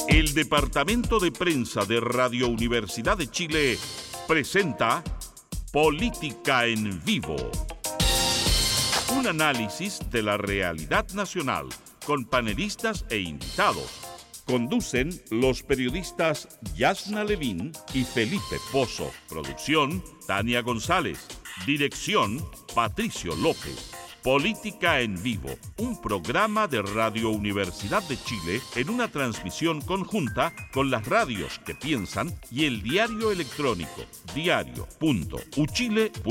El Departamento de Prensa de Radio Universidad de Chile presenta Política en Vivo. Un análisis de la realidad nacional con panelistas e invitados. Conducen los periodistas Yasna Levín y Felipe Pozo. Producción, Tania González. Dirección, Patricio López. Política en Vivo, un programa de Radio Universidad de Chile en una transmisión conjunta con las radios que piensan y el diario electrónico diario.uchile.cl.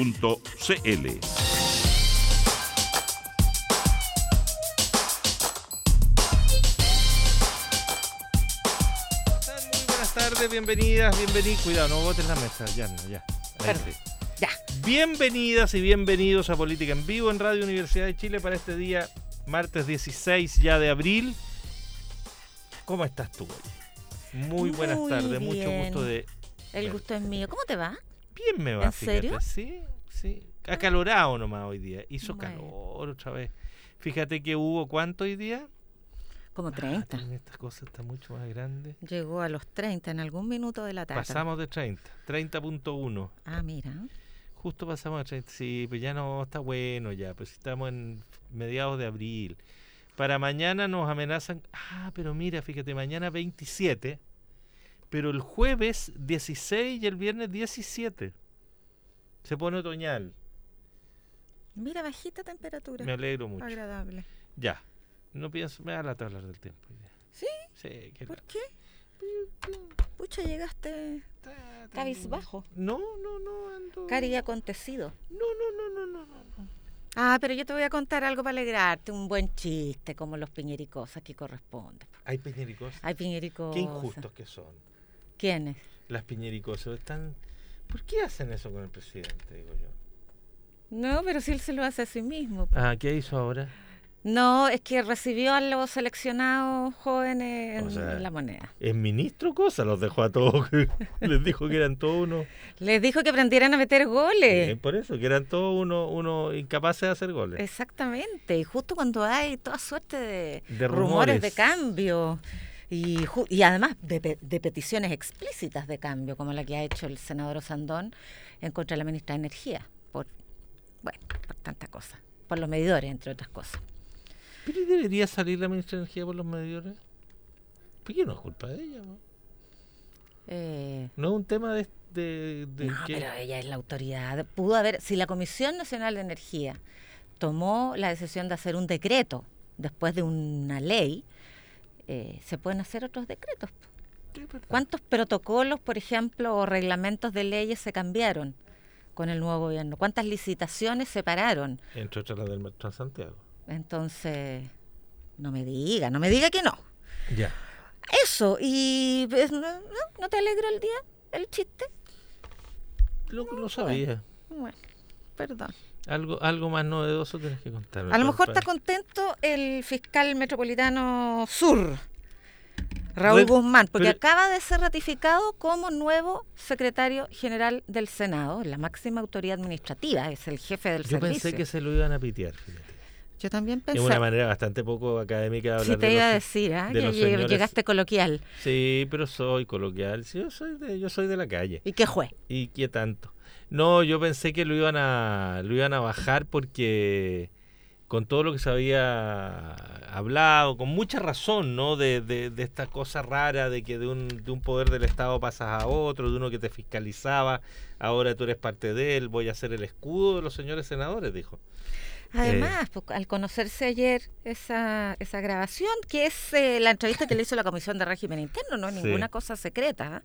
Muy buenas tardes, bienvenidas, bienvenidos. Cuidado, no botes la mesa, ya. Perdón. Ya. Bienvenidas y bienvenidos a Política en Vivo en Radio Universidad de Chile para este día, martes 16 ya de abril. ¿Cómo estás tú hoy? Muy buenas tardes, bien. Mucho gusto de... El gusto es mío. ¿Cómo te va? Bien me va, ¿En fíjate. serio? Sí. Acalorado nomás hoy día. Hizo Bueno. calor otra vez. Fíjate que hubo, ¿cuánto hoy día? Como 30. Estas cosas están mucho más grandes. Llegó a los 30 en algún minuto de la tarde. Pasamos de 30.1. Ah, mira. Justo pasamos a 30, sí, pues ya no está bueno ya, pues estamos en mediados de abril. Para mañana nos amenazan, pero mira, fíjate, mañana 27, pero el jueves 16 y el viernes 17. Se pone otoñal. Mira, bajita temperatura. Me alegro mucho. Agradable. Ya, no pienso, me da lata hablar del tiempo. ¿Sí? Sí, que ¿Por qué? Pucha, llegaste cabizbajo. No, ando... Cari acontecido. No. Ah, pero yo te voy a contar algo para alegrarte. Un buen chiste, como los piñericosas que corresponde. Hay piñericosas. Hay piñericosas. Qué injustos que son. ¿Quiénes? Las piñericosas están... ¿Por qué hacen eso con el presidente, digo yo? No, pero si él se lo hace a sí mismo. ¿Qué hizo ahora? No, es que recibió a los seleccionados jóvenes en La Moneda. ¿Es ministro cosa? Los dejó a todos. Les dijo que eran todos unos... Les dijo que aprendieran a meter goles. Por eso, que eran todos unos incapaces de hacer goles. Exactamente, y justo cuando hay toda suerte de rumores de cambio y además de peticiones explícitas de cambio, como la que ha hecho el senador Osandón en contra de la ministra de Energía, por tantas cosas, por los medidores, entre otras cosas. ¿Pero debería salir la ministra de Energía por los medidores? ¿Por qué no es culpa de ella? No es un tema de no, que... pero ella es la autoridad. Pudo haber, si la Comisión Nacional de Energía tomó la decisión de hacer un decreto después de una ley, se pueden hacer otros decretos. Sí, ¿Cuántos protocolos, por ejemplo, o reglamentos de leyes se cambiaron con el nuevo gobierno? ¿Cuántas licitaciones se pararon? Entre otras la del Transantiago. Entonces, no me diga que no. Ya. Eso, y pues, ¿no te alegró el día, el chiste? Lo sabía. Bueno, perdón. Algo más novedoso tenés que contarme. A lo mejor está contento el fiscal metropolitano sur, Raúl Guzmán, porque acaba de ser ratificado como nuevo secretario general del Senado, la máxima autoridad administrativa, es el jefe del servicio. Yo pensé que se lo iban a pitear, fíjate. Yo también pensé. Es una manera bastante poco académica de hablar. Sí, te iba a decir, que llegaste coloquial. Sí, pero soy coloquial. Sí, yo soy de la calle. ¿Y qué fue? ¿Y qué tanto? No, yo pensé que lo iban a bajar porque con todo lo que se había hablado, con mucha razón, ¿no? De esta cosa rara de que de un poder del Estado pasas a otro, de uno que te fiscalizaba, ahora tú eres parte de él, voy a ser el escudo de los señores senadores, dijo. Además, al conocerse ayer esa grabación, que es la entrevista que le hizo la Comisión de Régimen Interno, no es ninguna cosa secreta,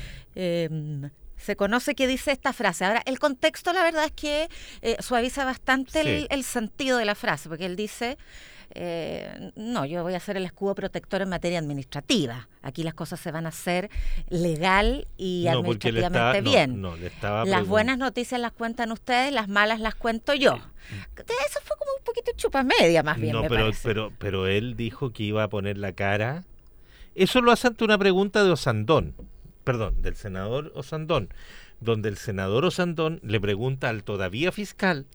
se conoce que dice esta frase. Ahora, el contexto, la verdad es que suaviza bastante el sentido de la frase, porque él dice, no, yo voy a ser el escudo protector en materia administrativa. Aquí las cosas se van a hacer legal y administrativamente bien. Las buenas noticias las cuentan ustedes, las malas las cuento yo. Eso fue como un poquito chupa media, más bien, me parece. Pero él dijo que iba a poner la cara. Eso lo hace ante una pregunta de Osandón, del senador Osandón, donde el senador Osandón le pregunta al todavía fiscal,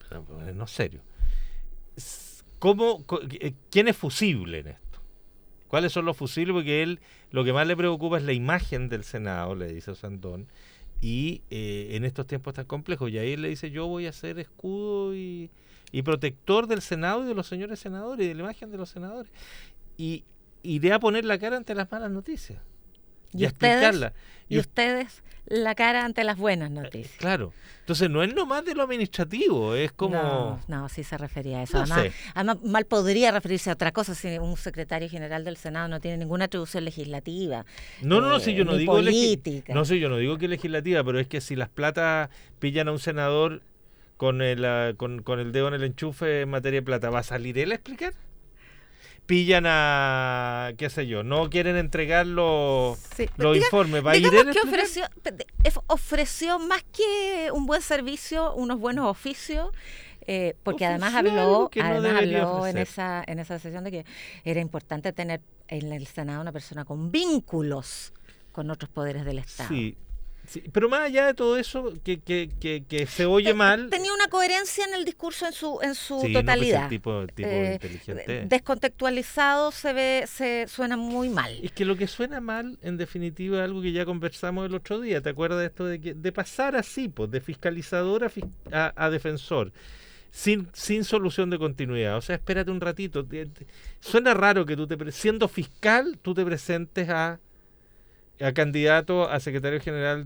no serio, ¿quién es fusible en esto? ¿Cuáles son los fusibles? Porque él lo que más le preocupa es la imagen del Senado, le dice Osandón, y en estos tiempos tan complejos. Y ahí él le dice, yo voy a ser escudo y protector del Senado y de los señores senadores y de la imagen de los senadores. Y iré a poner la cara ante las malas noticias. Y a explicarla. Y ustedes la cara ante las buenas noticias. Claro. Entonces no es nomás de lo administrativo, es como... No, sí se refería a eso. No sé. Además, mal podría referirse a otra cosa si un secretario general del Senado no tiene ninguna atribución legislativa. No, si yo no digo política. Yo no digo que legislativa, pero es que si las platas pillan a un senador con el dedo en el enchufe en materia de plata, ¿va a salir él a explicar? Pillan a, qué sé yo, no quieren entregar los informes. ¿Va a ir él a explicar? Ofreció más que un buen servicio, unos buenos oficios, porque además Oficial, habló en esa sesión de que era importante tener en el Senado una persona con vínculos con otros poderes del Estado. Sí, pero más allá de todo eso, que se oye mal... Tenía una coherencia en el discurso en su sí, totalidad. No, tipo inteligente. Descontextualizado suena muy mal. Es que lo que suena mal, en definitiva, es algo que ya conversamos el otro día. ¿Te acuerdas de esto de pasar así, pues, de fiscalizador a defensor? Sin solución de continuidad. O sea, espérate un ratito. Suena raro que siendo fiscal, tú te presentes a candidato a secretario general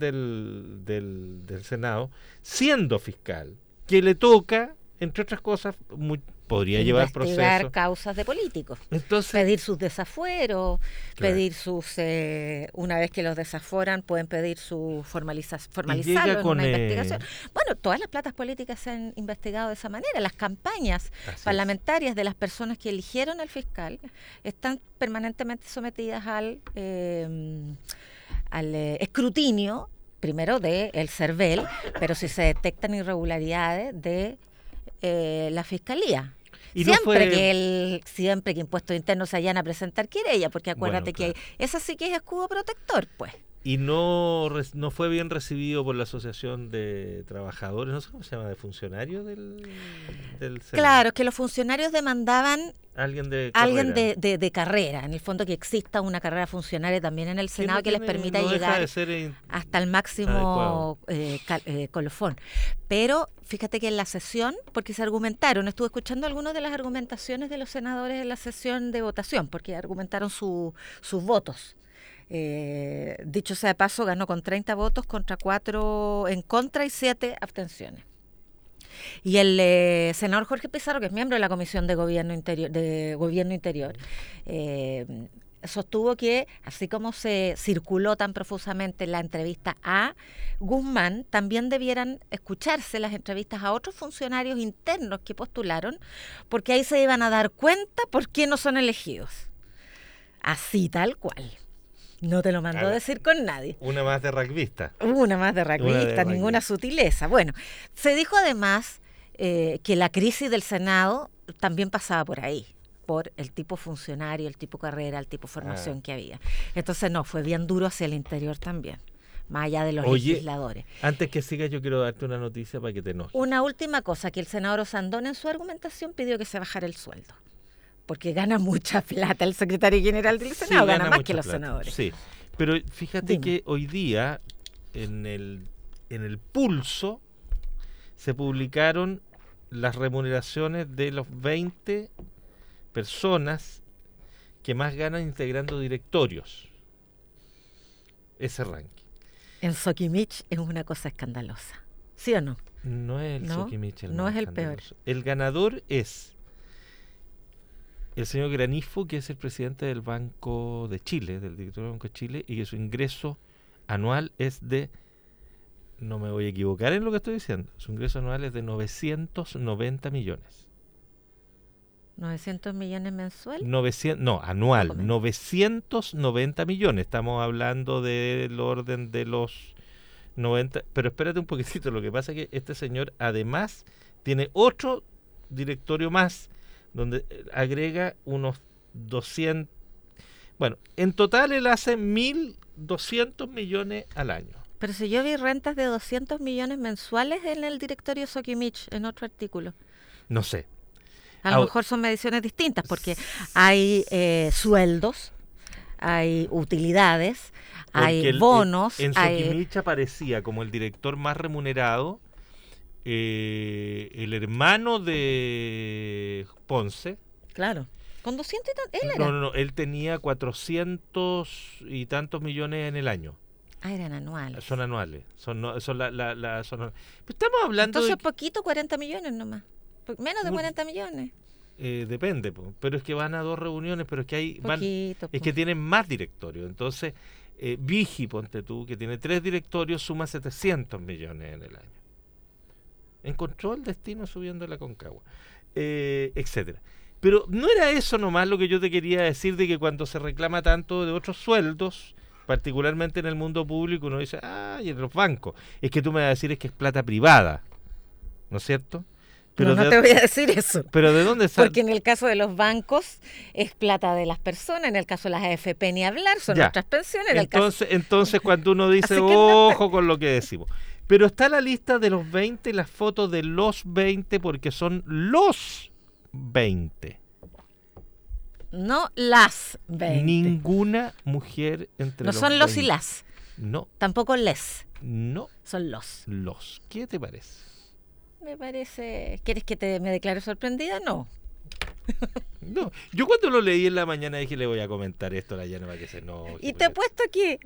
del Senado, siendo fiscal, que le toca, entre otras cosas, podría llevar procesos. Investigar causas de políticos. Entonces, pedir sus desafueros, claro. pedir una vez que los desaforan, pueden pedir su formalizarlo en una investigación. Bueno, todas las platas políticas se han investigado de esa manera. Las campañas parlamentarias de las personas que eligieron al fiscal están permanentemente sometidas al escrutinio, primero del CERVEL, pero si se detectan irregularidades de la Fiscalía. Y siempre que Impuestos Internos se vayan a presentar querella, porque acuérdate que esa sí que es escudo protector, pues. Y no fue bien recibido por la Asociación de Trabajadores, no sé cómo se llama, de funcionarios del Senado. Claro, que los funcionarios demandaban alguien de carrera, en el fondo que exista una carrera funcionaria también en el Senado que les permita llegar hasta el máximo colofón. Pero fíjate que en la sesión, porque se argumentaron, estuve escuchando algunas de las argumentaciones de los senadores en la sesión de votación, porque argumentaron sus votos. Dicho sea de paso, ganó con 30 votos contra 4 en contra y 7 abstenciones. Y el senador Jorge Pizarro, que es miembro de la Comisión de Gobierno Interior, sostuvo que, así como se circuló tan profusamente la entrevista a Guzmán, también debieran escucharse las entrevistas a otros funcionarios internos que postularon, porque ahí se iban a dar cuenta por qué no son elegidos. Así tal cual. No te lo mandó a decir con nadie. Una más de rugbyista. Ninguna sutileza. Bueno, se dijo además que la crisis del Senado también pasaba por ahí, por el tipo funcionario, el tipo carrera, el tipo formación que había. Entonces fue bien duro hacia el interior también, más allá de los legisladores. Antes que sigas, yo quiero darte una noticia para que te enojes. Una última cosa, que el senador Osandón en su argumentación pidió que se bajara el sueldo. Porque gana mucha plata el secretario general del Senado, gana más que los senadores. Sí, pero fíjate que hoy día en el Pulso se publicaron las remuneraciones de los 20 personas que más ganan integrando directorios. Ese ranking. En Soquimich es una cosa escandalosa, ¿sí o no? No es el Soquimich el no es el peor. El ganador es el señor Granifo, que es el presidente del Banco de Chile, del directorio del Banco de Chile, y que su ingreso anual es de, no me voy a equivocar en lo que estoy diciendo, su ingreso anual es de 990 millones. ¿900 millones mensual? Anual, 990 millones. Estamos hablando del orden de los 90, pero espérate un poquitito, lo que pasa es que este señor además tiene otro directorio más, donde agrega unos 200, bueno, en total él hace 1.200 millones al año. Pero si yo vi rentas de 200 millones mensuales en el directorio Soquimich, en otro artículo. No sé. A lo mejor son mediciones distintas, porque hay sueldos hay utilidades, Porque hay bonos. Enzo hay... Quimicha aparecía como el director más remunerado, el hermano de Ponce. Claro, con 200 y tantos, él era. No, él tenía 400 y tantos millones en el año. Eran anuales. Son anuales. Pero estamos hablando Entonces poquito, 40 millones nomás. Menos de 40 millones. Depende, pero es que van a 2 reuniones, pero es que Poquito, es que tienen más directorios. Entonces, Vigi, ponte tú, que tiene 3 directorios, suma 700 millones en el año. Encontró el destino subiendo la Concagua, etcétera. Pero no era eso nomás lo que yo te quería decir, de que cuando se reclama tanto de otros sueldos, particularmente en el mundo público, uno dice, y en los bancos, es que tú me vas a decir es que es plata privada, ¿no es cierto? Pero no te voy a decir eso. ¿Pero de dónde sale? Porque en el caso de los bancos es plata de las personas, en el caso de las AFP ni hablar, son nuestras pensiones. Entonces cuando uno dice, ojo con lo que decimos. Pero está la lista de los 20, las fotos de los 20, porque son los 20. No las 20. Ninguna mujer entre no los 20. No son los y las. No. Tampoco les. No. Son los. Los. ¿Qué te parece? Me parece... ¿Quieres que me declare sorprendida? No. No. Yo cuando lo leí en la mañana dije, le voy a comentar esto a la Yana para que se no... Y te he puesto aquí...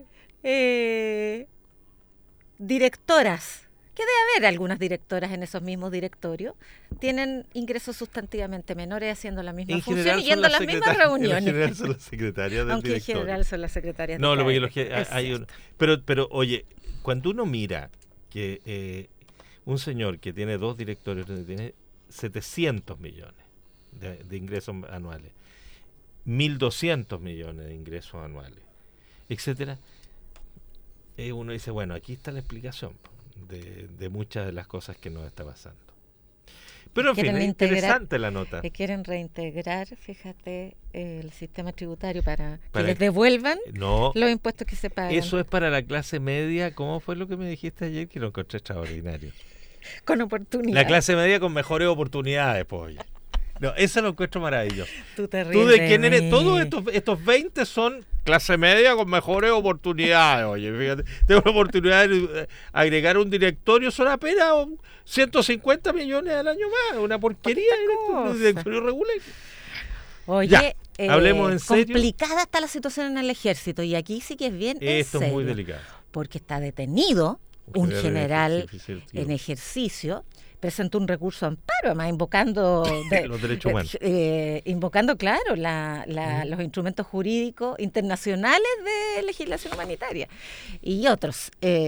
directoras, que debe haber algunas directoras en esos mismos directorios, tienen ingresos sustantivamente menores haciendo la misma función y yendo a las mismas reuniones. En general son las secretarias del Aunque directorio. en general son las secretarias no, de lo que hay pero oye, cuando uno mira que un señor que tiene 2 directorios tiene 700 millones de ingresos anuales, 1.200 millones de ingresos anuales, etcétera, uno dice, bueno, aquí está la explicación de muchas de las cosas que nos está pasando. Pero en fin, es interesante la nota. Que quieren reintegrar, fíjate, el sistema tributario para que les devuelvan los impuestos que se pagan. Eso es para la clase media. ¿Cómo fue lo que me dijiste ayer? Que lo encontré extraordinario. Con oportunidades. La clase media con mejores oportunidades, pues. No, eso lo encuentro maravilloso. Tú te ríes. ¿Tú de quién eres? Todos estos 20 son clase media con mejores oportunidades. Oye, fíjate, tengo la oportunidad de agregar un directorio, son apenas 150 millones al año más. Una porquería un directorio regular. Oye, ya, hablemos en serio. Complicada está la situación en el ejército y aquí sí que es bien Esto en serio, es muy delicado. Porque está detenido un general en ejercicio. Presentó un recurso de amparo, además invocando los derechos humanos. Invocando, claro, los instrumentos jurídicos internacionales de legislación humanitaria y otros.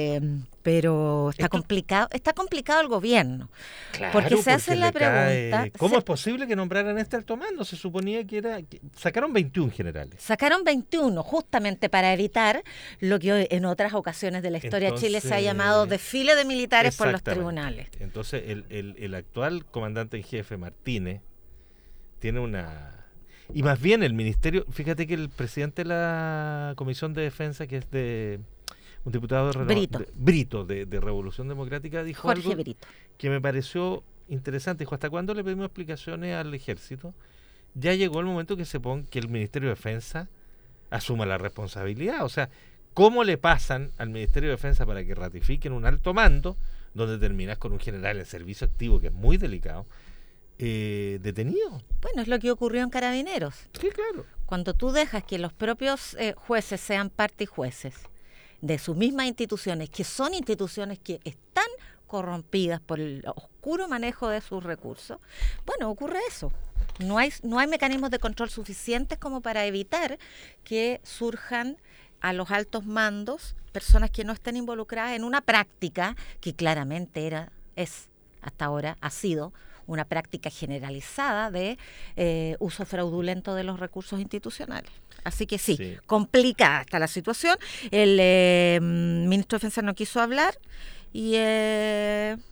Pero está complicado el gobierno. Claro, porque se hace la pregunta... ¿Cómo es posible que nombraran este alto mando? Se suponía que sacaron 21 generales. Sacaron 21 justamente para evitar lo que en otras ocasiones de la historia de Chile se ha llamado desfile de militares por los tribunales. Entonces el actual comandante en jefe, Martínez, tiene una... Y más bien el ministerio... Fíjate que el presidente de la Comisión de Defensa, que es de... un diputado Brito de Revolución Democrática, dijo Jorge algo Brito, que me pareció interesante. Dijo, ¿hasta cuándo le pedimos explicaciones al ejército? Ya llegó el momento que que el Ministerio de Defensa asuma la responsabilidad. O sea, ¿cómo le pasan al Ministerio de Defensa para que ratifiquen un alto mando donde terminas con un general en servicio activo, que es muy delicado, detenido? Bueno, es lo que ocurrió en Carabineros. Sí, claro. Cuando tú dejas que los propios jueces sean parte y jueces de sus mismas instituciones, que son instituciones que están corrompidas por el oscuro manejo de sus recursos, bueno, ocurre eso. No hay mecanismos de control suficientes como para evitar que surjan a los altos mandos personas que no estén involucradas en una práctica que claramente hasta ahora ha sido una práctica generalizada de uso fraudulento de los recursos institucionales. Así que sí, complicada está la situación. El ministro de Defensa no quiso hablar y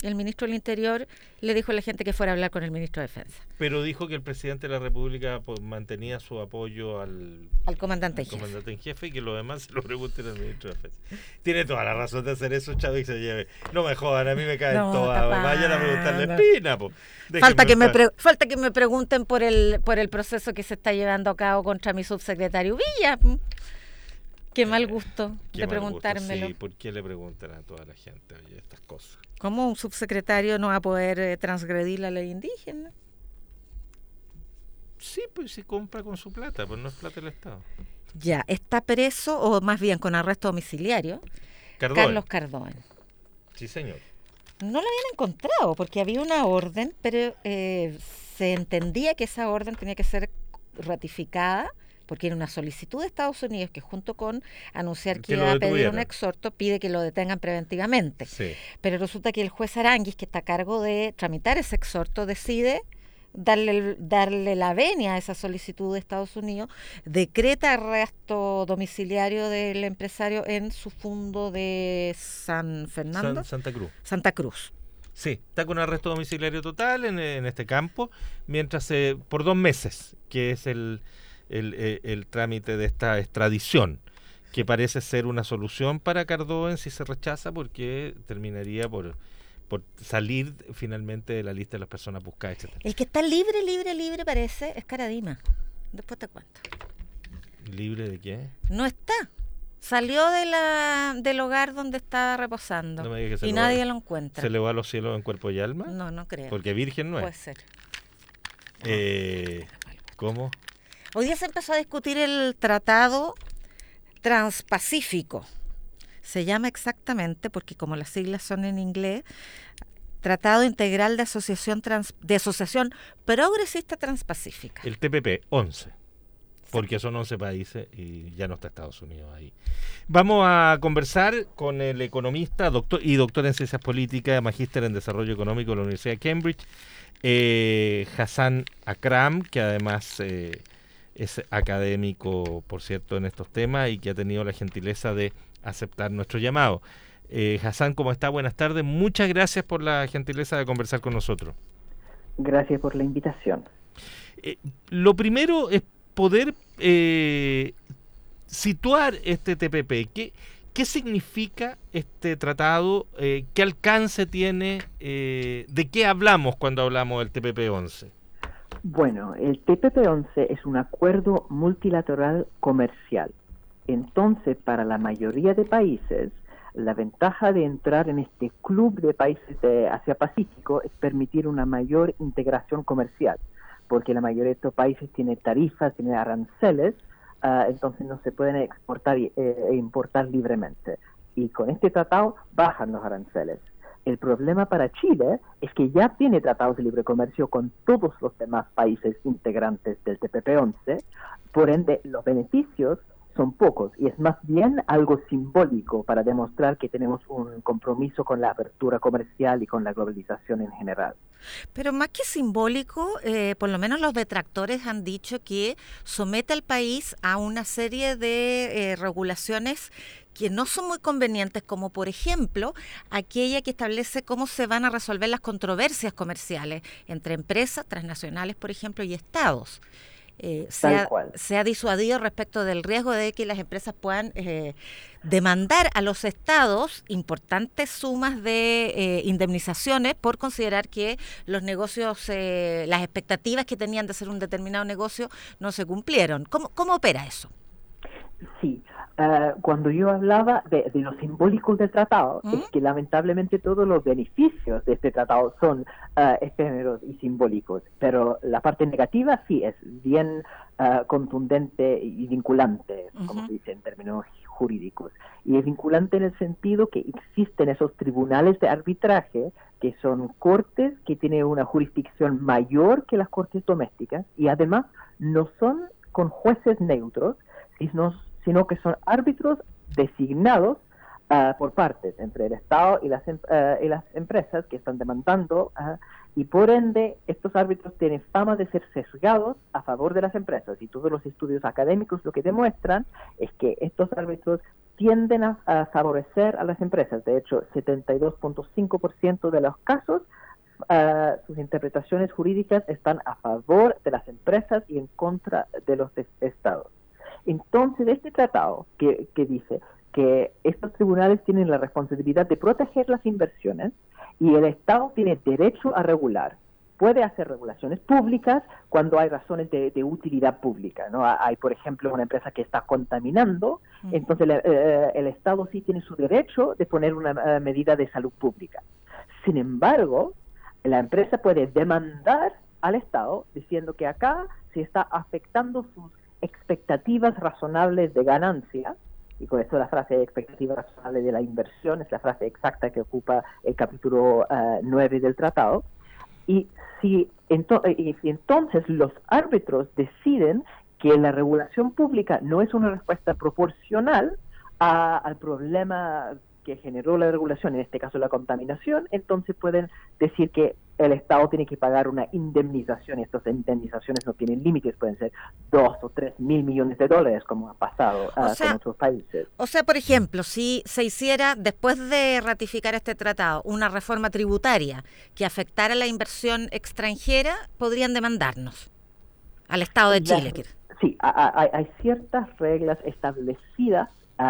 El ministro del Interior le dijo a la gente que fuera a hablar con el ministro de Defensa. Pero dijo que el presidente de la República mantenía su apoyo al comandante en jefe y que lo demás se lo pregunten al ministro de Defensa. Tiene toda la razón de hacer eso, Chávez, y se lleve. No me jodan, a mí me caen todas. Vayan a preguntarle a Espina, po. Falta que me pregunten por el proceso que se está llevando a cabo contra mi subsecretario Villa. Qué mal gusto de preguntármelo. Sí, ¿por qué le preguntan a toda la gente estas cosas? ¿Cómo un subsecretario no va a poder transgredir la ley indígena? Sí, pues se compra con su plata, pues no es plata del Estado. Ya, está preso, o más bien con arresto domiciliario, Carlos Cardón. Sí, señor. No lo habían encontrado porque había una orden, pero se entendía que esa orden tenía que ser ratificada porque era una solicitud de Estados Unidos que junto con anunciar que iba a pedir un exhorto, pide que lo detengan preventivamente. Sí. Pero resulta que el juez Aranguis, que está a cargo de tramitar ese exhorto, decide darle la venia a esa solicitud de Estados Unidos, decreta arresto domiciliario del empresario en su fundo de San Fernando. Santa Cruz. Sí, está con arresto domiciliario total en este campo, mientras por 2 meses, que es el trámite de esta extradición, que parece ser una solución para Cardón si se rechaza, porque terminaría por salir finalmente de la lista de las personas buscadas, etc. El que está libre parece es Caradima. Después te cuento. ¿Libre de qué? No está. Salió del hogar donde estaba reposando, no me digas que nadie lo encuentra. ¿Se le va a los cielos en cuerpo y alma? No creo. Porque virgen no es. Puede ser. ¿Cómo? Hoy día se empezó a discutir el Tratado Transpacífico. Se llama exactamente, porque como las siglas son en inglés, Tratado Integral de Asociación Progresista Transpacífica. El TPP-11, porque son 11 países y ya no está Estados Unidos ahí. Vamos a conversar con el economista doctor en Ciencias Políticas, magíster en Desarrollo Económico de la Universidad de Cambridge, Hassan Akram, que además es académico, por cierto, en estos temas y que ha tenido la gentileza de aceptar nuestro llamado. Hassan, ¿cómo está? Buenas tardes. Muchas gracias por la gentileza de conversar con nosotros. Gracias por la invitación. Lo primero es poder situar este TPP. ¿Qué significa este tratado? ¿Qué alcance tiene? ¿De qué hablamos cuando hablamos del TPP-11? Bueno, el TPP-11 es un acuerdo multilateral comercial. Entonces, para la mayoría de países, la ventaja de entrar en este club de países de Asia-Pacífico es permitir una mayor integración comercial, porque la mayoría de estos países tienen tarifas, tienen aranceles, entonces no se pueden exportar e importar libremente. Y con este tratado bajan los aranceles. El problema para Chile es que ya tiene tratados de libre comercio con todos los demás países integrantes del TPP-11, por ende los beneficios son pocos y es más bien algo simbólico para demostrar que tenemos un compromiso con la apertura comercial y con la globalización en general. Pero más que simbólico, por lo menos los detractores han dicho que somete al país a una serie de regulaciones que no son muy convenientes, como por ejemplo aquella que establece cómo se van a resolver las controversias comerciales entre empresas transnacionales, por ejemplo, y estados. Se ha disuadido respecto del riesgo de que las empresas puedan demandar a los estados importantes sumas de indemnizaciones por considerar que los negocios, las expectativas que tenían de hacer un determinado negocio no se cumplieron. ¿Cómo opera eso? Sí, cuando yo hablaba de lo simbólico del tratado, es que lamentablemente todos los beneficios de este tratado son efímeros y simbólicos, pero la parte negativa sí es bien contundente y vinculante, como se dice en términos jurídicos. Y es vinculante en el sentido que existen esos tribunales de arbitraje que son cortes que tienen una jurisdicción mayor que las cortes domésticas y además no son con jueces neutros, sino que son árbitros designados por partes entre el Estado y las empresas que están demandando, y por ende estos árbitros tienen fama de ser sesgados a favor de las empresas, y todos los estudios académicos lo que demuestran es que estos árbitros tienden a favorecer a las empresas. De hecho, 72.5% de los casos, sus interpretaciones jurídicas están a favor de las empresas y en contra de los estados. Entonces, este tratado que dice que estos tribunales tienen la responsabilidad de proteger las inversiones y el Estado tiene derecho a regular. Puede hacer regulaciones públicas cuando hay razones de utilidad pública, ¿no? Hay, por ejemplo, una empresa que está contaminando, entonces el Estado sí tiene su derecho de poner una medida de salud pública. Sin embargo, la empresa puede demandar al Estado diciendo que acá se está afectando sus expectativas razonables de ganancia, y con eso la frase expectativa razonable de la inversión es la frase exacta que ocupa el capítulo 9 del tratado. Y si entonces los árbitros deciden que la regulación pública no es una respuesta proporcional al problema que generó la regulación, en este caso la contaminación, entonces pueden decir que el Estado tiene que pagar una indemnización, y estas indemnizaciones no tienen límites, pueden ser 2 o 3 mil millones de dólares, como ha pasado con otros países. O sea, por ejemplo, si se hiciera, después de ratificar este tratado, una reforma tributaria que afectara la inversión extranjera, podrían demandarnos al Estado de Chile. Sí, hay ciertas reglas establecidas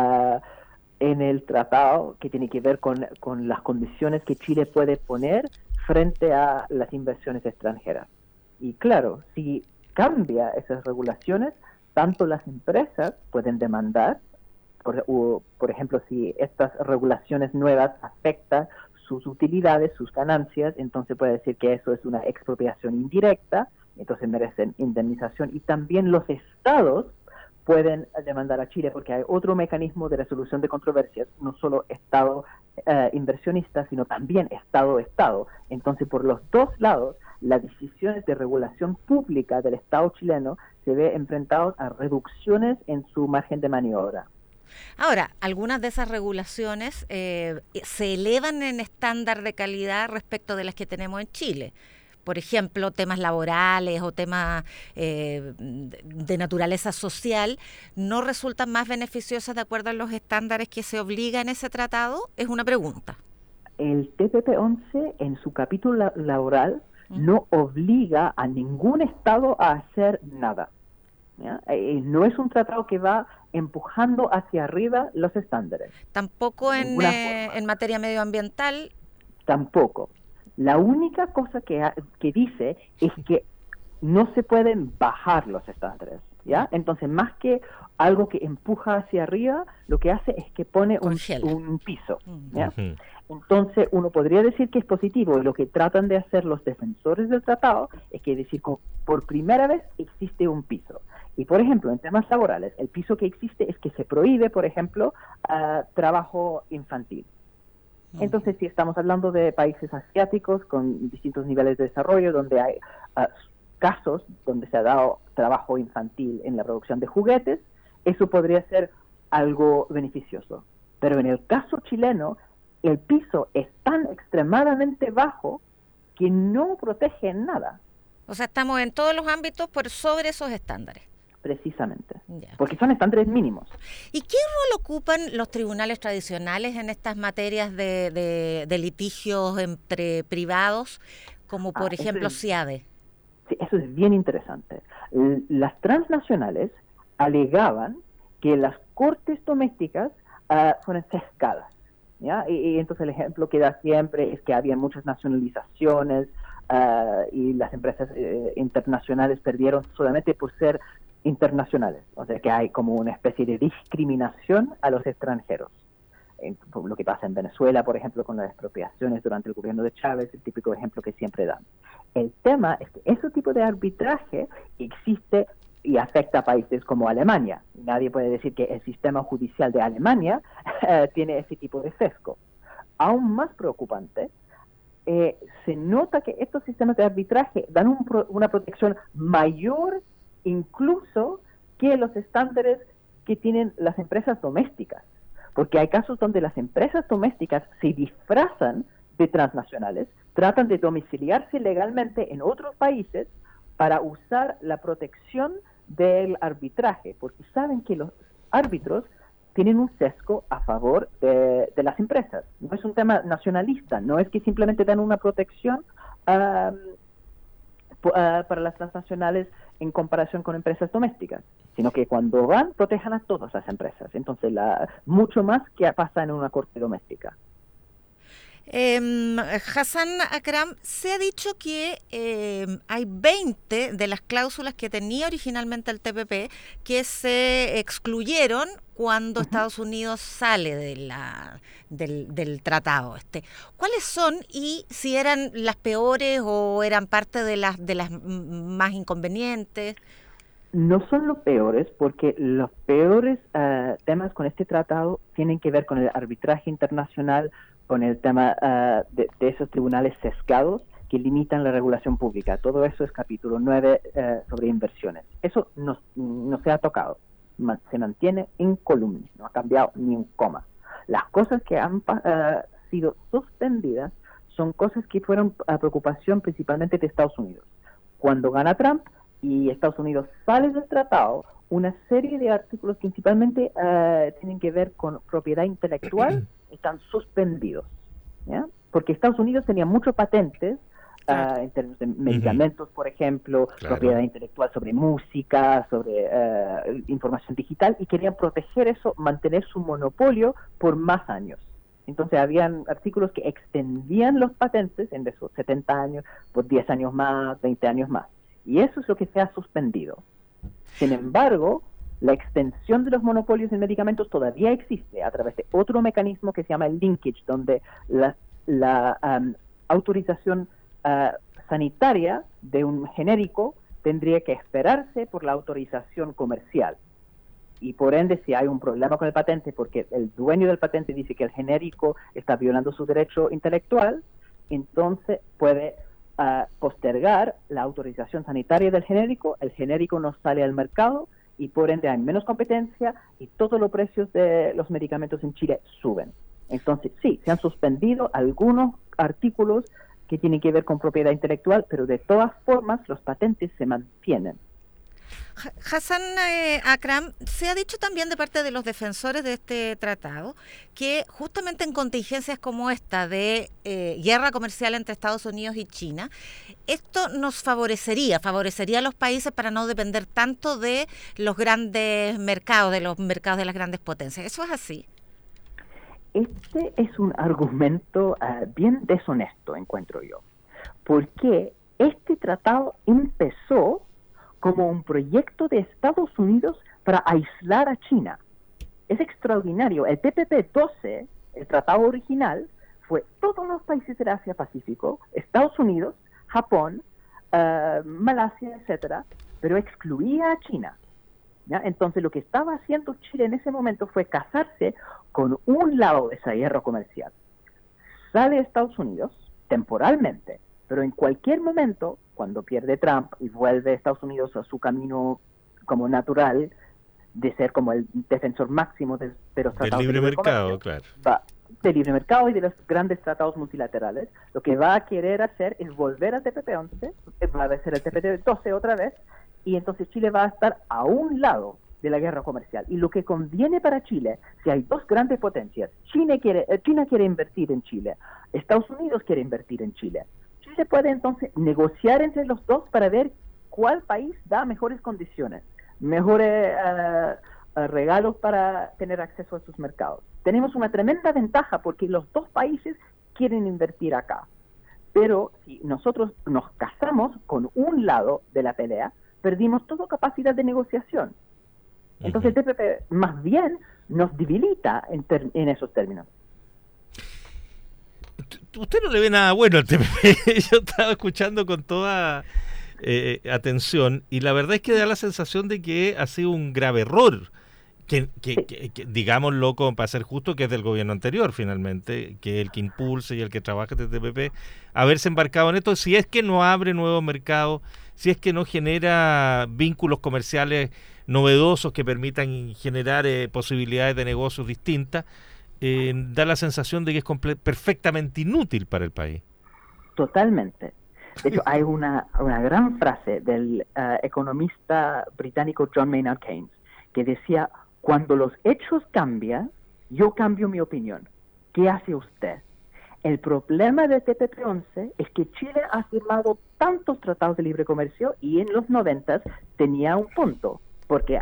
en el tratado que tiene que ver con las condiciones que Chile puede poner frente a las inversiones extranjeras. Y claro, si cambia esas regulaciones, tanto las empresas pueden demandar, por ejemplo, si estas regulaciones nuevas afectan sus utilidades, sus ganancias, entonces puede decir que eso es una expropiación indirecta, entonces merecen indemnización, y también los estados pueden demandar a Chile porque hay otro mecanismo de resolución de controversias, no solo Estado inversionista, sino también Estado-Estado. Entonces, por los dos lados, las decisiones de regulación pública del Estado chileno se ve enfrentados a reducciones en su margen de maniobra. Ahora, algunas de esas regulaciones se elevan en estándar de calidad respecto de las que tenemos en Chile. Por ejemplo, temas laborales o temas de naturaleza social, ¿no resultan más beneficiosas de acuerdo a los estándares que se obliga en ese tratado? Es una pregunta. El TPP-11 en su capítulo laboral no obliga a ningún Estado a hacer nada, ¿ya? No es un tratado que va empujando hacia arriba los estándares. Tampoco en materia medioambiental. Tampoco. La única cosa que dice es que no se pueden bajar los estándares, ¿ya? Entonces, más que algo que empuja hacia arriba, lo que hace es que pone un piso, ¿ya? Entonces, uno podría decir que es positivo, y lo que tratan de hacer los defensores del tratado es que decir que por primera vez existe un piso. Y, por ejemplo, en temas laborales, el piso que existe es que se prohíbe, por ejemplo, trabajo infantil. Entonces, si estamos hablando de países asiáticos con distintos niveles de desarrollo, donde hay casos donde se ha dado trabajo infantil en la producción de juguetes, eso podría ser algo beneficioso. Pero en el caso chileno, el piso es tan extremadamente bajo que no protege nada. O sea, estamos en todos los ámbitos por sobre esos estándares. Precisamente, porque son estándares mínimos. ¿Y qué rol ocupan los tribunales tradicionales en estas materias de litigios entre privados, como por ejemplo CIADE? Sí, eso es bien interesante. Las transnacionales alegaban que las cortes domésticas fueron sesgadas, ¿ya? Y entonces el ejemplo que da siempre es que había muchas nacionalizaciones y las empresas internacionales perdieron solamente por ser internacionales, o sea que hay como una especie de discriminación a los extranjeros. Lo que pasa en Venezuela, por ejemplo, con las expropiaciones durante el gobierno de Chávez, el típico ejemplo que siempre dan. El tema es que ese tipo de arbitraje existe y afecta a países como Alemania. Nadie puede decir que el sistema judicial de Alemania tiene ese tipo de sesgo. Aún más preocupante, se nota que estos sistemas de arbitraje dan una protección mayor incluso que los estándares que tienen las empresas domésticas, porque hay casos donde las empresas domésticas se disfrazan de transnacionales, tratan de domiciliarse legalmente en otros países para usar la protección del arbitraje, porque saben que los árbitros tienen un sesgo a favor de las empresas. No es un tema nacionalista, no es que simplemente dan una protección para las transnacionales en comparación con empresas domésticas, sino que cuando van, protejan a todas las empresas. Entonces, mucho más que pasa en una corte doméstica. Hassan Akram, se ha dicho que hay 20 de las cláusulas que tenía originalmente el TPP que se excluyeron cuando Estados Unidos sale del tratado. ¿Cuáles son y si eran las peores o eran parte de las más inconvenientes? No son los peores, porque los peores temas con este tratado tienen que ver con el arbitraje internacional, con el tema de esos tribunales sesgados que limitan la regulación pública. Todo eso es capítulo 9 sobre inversiones. Eso no se ha tocado, se mantiene incólume, no ha cambiado ni un coma. Las cosas que han sido suspendidas son cosas que fueron a preocupación principalmente de Estados Unidos. Cuando gana Trump y Estados Unidos sale del tratado, una serie de artículos principalmente tienen que ver con propiedad intelectual, están suspendidos, ¿ya? Porque Estados Unidos tenía muchos patentes en términos de medicamentos, por ejemplo, propiedad intelectual sobre música, sobre información digital, y querían proteger eso, mantener su monopolio por más años. Entonces habían artículos que extendían los patentes en esos 70 años por 10 años más, 20 años más. Y eso es lo que se ha suspendido. Sin embargo, la extensión de los monopolios en medicamentos todavía existe a través de otro mecanismo que se llama el linkage, donde la autorización sanitaria de un genérico tendría que esperarse por la autorización comercial. Y por ende, si hay un problema con el patente, porque el dueño del patente dice que el genérico está violando su derecho intelectual, entonces puede postergar la autorización sanitaria del genérico, el genérico no sale al mercado y por ende hay menos competencia y todos los precios de los medicamentos en Chile suben. Entonces, sí, se han suspendido algunos artículos que tienen que ver con propiedad intelectual, pero de todas formas los patentes se mantienen. Hassan Akram, se ha dicho también de parte de los defensores de este tratado que justamente en contingencias como esta de guerra comercial entre Estados Unidos y China, esto nos favorecería a los países para no depender tanto de los grandes mercados, de los mercados de las grandes potencias. ¿Eso es así? Este es un argumento bien deshonesto, encuentro yo, porque este tratado empezó como un proyecto de Estados Unidos para aislar a China. Es extraordinario. El TPP-12, el tratado original, fue todos los países del Asia-Pacífico, Estados Unidos, Japón, Malasia, etcétera, pero excluía a China, ¿ya? Entonces lo que estaba haciendo Chile en ese momento fue casarse con un lado de esa guerra comercial. Sale Estados Unidos temporalmente, pero en cualquier momento, cuando pierde Trump y vuelve Estados Unidos a su camino como natural de ser como el defensor máximo de los tratados del libre mercado, comercio, del libre mercado y de los grandes tratados multilaterales, lo que va a querer hacer es volver al TPP-11, va a ser el TPP-12 otra vez, y entonces Chile va a estar a un lado de la guerra comercial. Y lo que conviene para Chile, si hay dos grandes potencias, China quiere invertir en Chile, Estados Unidos quiere invertir en Chile, Chile puede entonces negociar entre los dos para ver cuál país da mejores condiciones, mejores regalos para tener acceso a sus mercados. Tenemos una tremenda ventaja porque los dos países quieren invertir acá. Pero si nosotros nos casamos con un lado de la pelea, perdimos toda capacidad de negociación. Entonces el TPP más bien nos debilita en esos términos. Usted no le ve nada bueno al TPP. Yo estaba escuchando con toda atención y la verdad es que da la sensación de que ha sido un grave error. Que digámoslo para ser justo, que es del gobierno anterior finalmente, que es el que impulsa y el que trabaja este TPP, haberse embarcado en esto, si es que no abre nuevos mercados, si es que no genera vínculos comerciales novedosos que permitan generar posibilidades de negocios distintas, da la sensación de que es perfectamente inútil para el país. Totalmente. De hecho, hay una gran frase del economista británico John Maynard Keynes que decía: Cuando los hechos cambian, yo cambio mi opinión. ¿Qué hace usted? El problema del TPP-11 es que Chile ha firmado tantos tratados de libre comercio y en los 90 tenía un punto, porque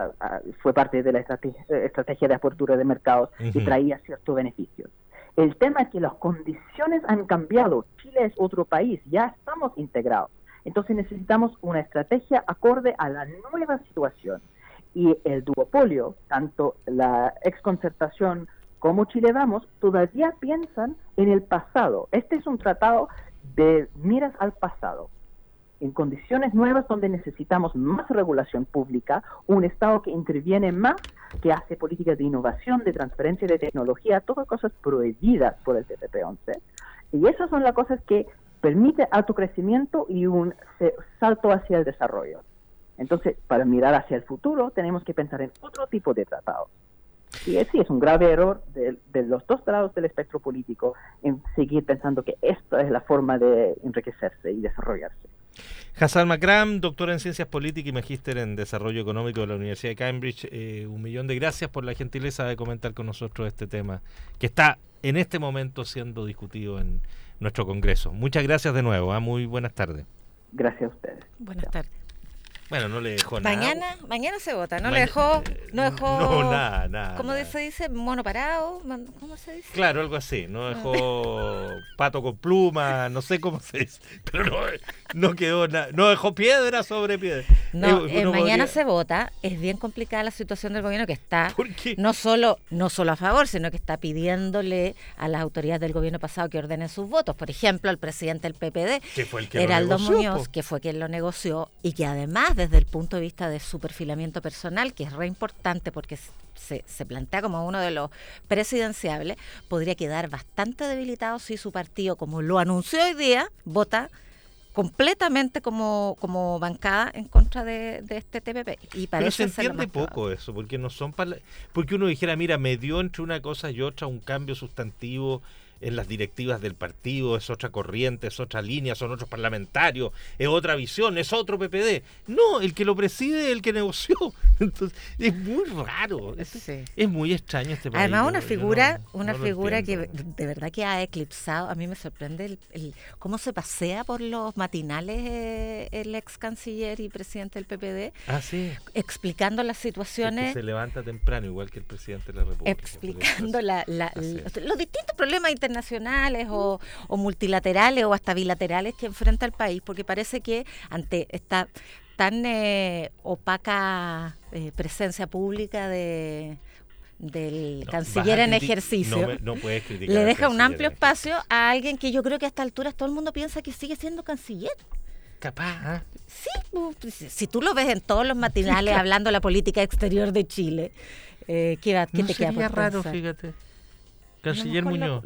fue parte de la estrategia de apertura de mercados y traía ciertos beneficios. El tema es que las condiciones han cambiado. Chile es otro país, ya estamos integrados. Entonces necesitamos una estrategia acorde a la nueva situación. Y el duopolio, tanto la exconcertación como Chile Vamos, todavía piensan en el pasado. Este es un tratado de miras al pasado, en condiciones nuevas donde necesitamos más regulación pública, un Estado que interviene más, que hace políticas de innovación, de transferencia de tecnología, todas cosas prohibidas por el TPP-11. Y esas son las cosas que permiten alto crecimiento y un salto hacia el desarrollo. Entonces, para mirar hacia el futuro, tenemos que pensar en otro tipo de tratados. Y sí, es un grave error de los dos lados del espectro político en seguir pensando que esta es la forma de enriquecerse y desarrollarse. Hassan Makram, doctora en Ciencias Políticas y magíster en Desarrollo Económico de la Universidad de Cambridge, 1.000.000 de gracias por la gentileza de comentar con nosotros este tema que está en este momento siendo discutido en nuestro Congreso. Muchas gracias de nuevo, muy buenas tardes. Gracias a ustedes. Buenas tardes. Bueno, no le dejó nada. Mañana se vota, no le dejó. No, nada. ¿Cómo se dice? ¿Mono parado? ¿Cómo se dice? Claro, algo así. No dejó pato con pluma, no sé cómo se dice. Pero no quedó nada. No dejó piedra sobre piedra. No, mañana se vota. Es bien complicada la situación del gobierno que está. ¿Por qué? No solo a favor, sino que está pidiéndole a las autoridades del gobierno pasado que ordenen sus votos. Por ejemplo, al presidente del PPD, que fue el que Heraldo lo negoció, Muñoz, que fue quien lo negoció y que además, desde el punto de vista de su perfilamiento personal, que es re importante porque se plantea como uno de los presidenciables, podría quedar bastante debilitado si su partido, como lo anunció hoy día, vota completamente como bancada en contra de este TPP. Y pero se entiende poco eso, porque no son porque uno dijera, mira, me dio entre una cosa y otra un cambio sustantivo en las directivas del partido, es otra corriente, es otra línea, son otros parlamentarios, es otra visión, es otro PPD. No, el que lo preside es el que negoció. Entonces, es muy raro, es muy extraño este país. Además, una figura que de verdad que ha eclipsado, a mí me sorprende el cómo se pasea por los matinales el ex canciller y presidente del PPD, explicando las situaciones. Es que se levanta temprano, igual que el presidente de la República. Explicando los distintos problemas internacionales o multilaterales o hasta bilaterales que enfrenta el país, porque parece que ante esta tan opaca presencia pública del canciller en ejercicio, no puedes criticar, le deja un amplio espacio a alguien que yo creo que a esta altura todo el mundo piensa que sigue siendo canciller. Capaz. Sí, si tú lo ves en todos los matinales hablando de la política exterior de Chile, ¿qué te queda por raro, pensar? Fíjate. Canciller Muñoz.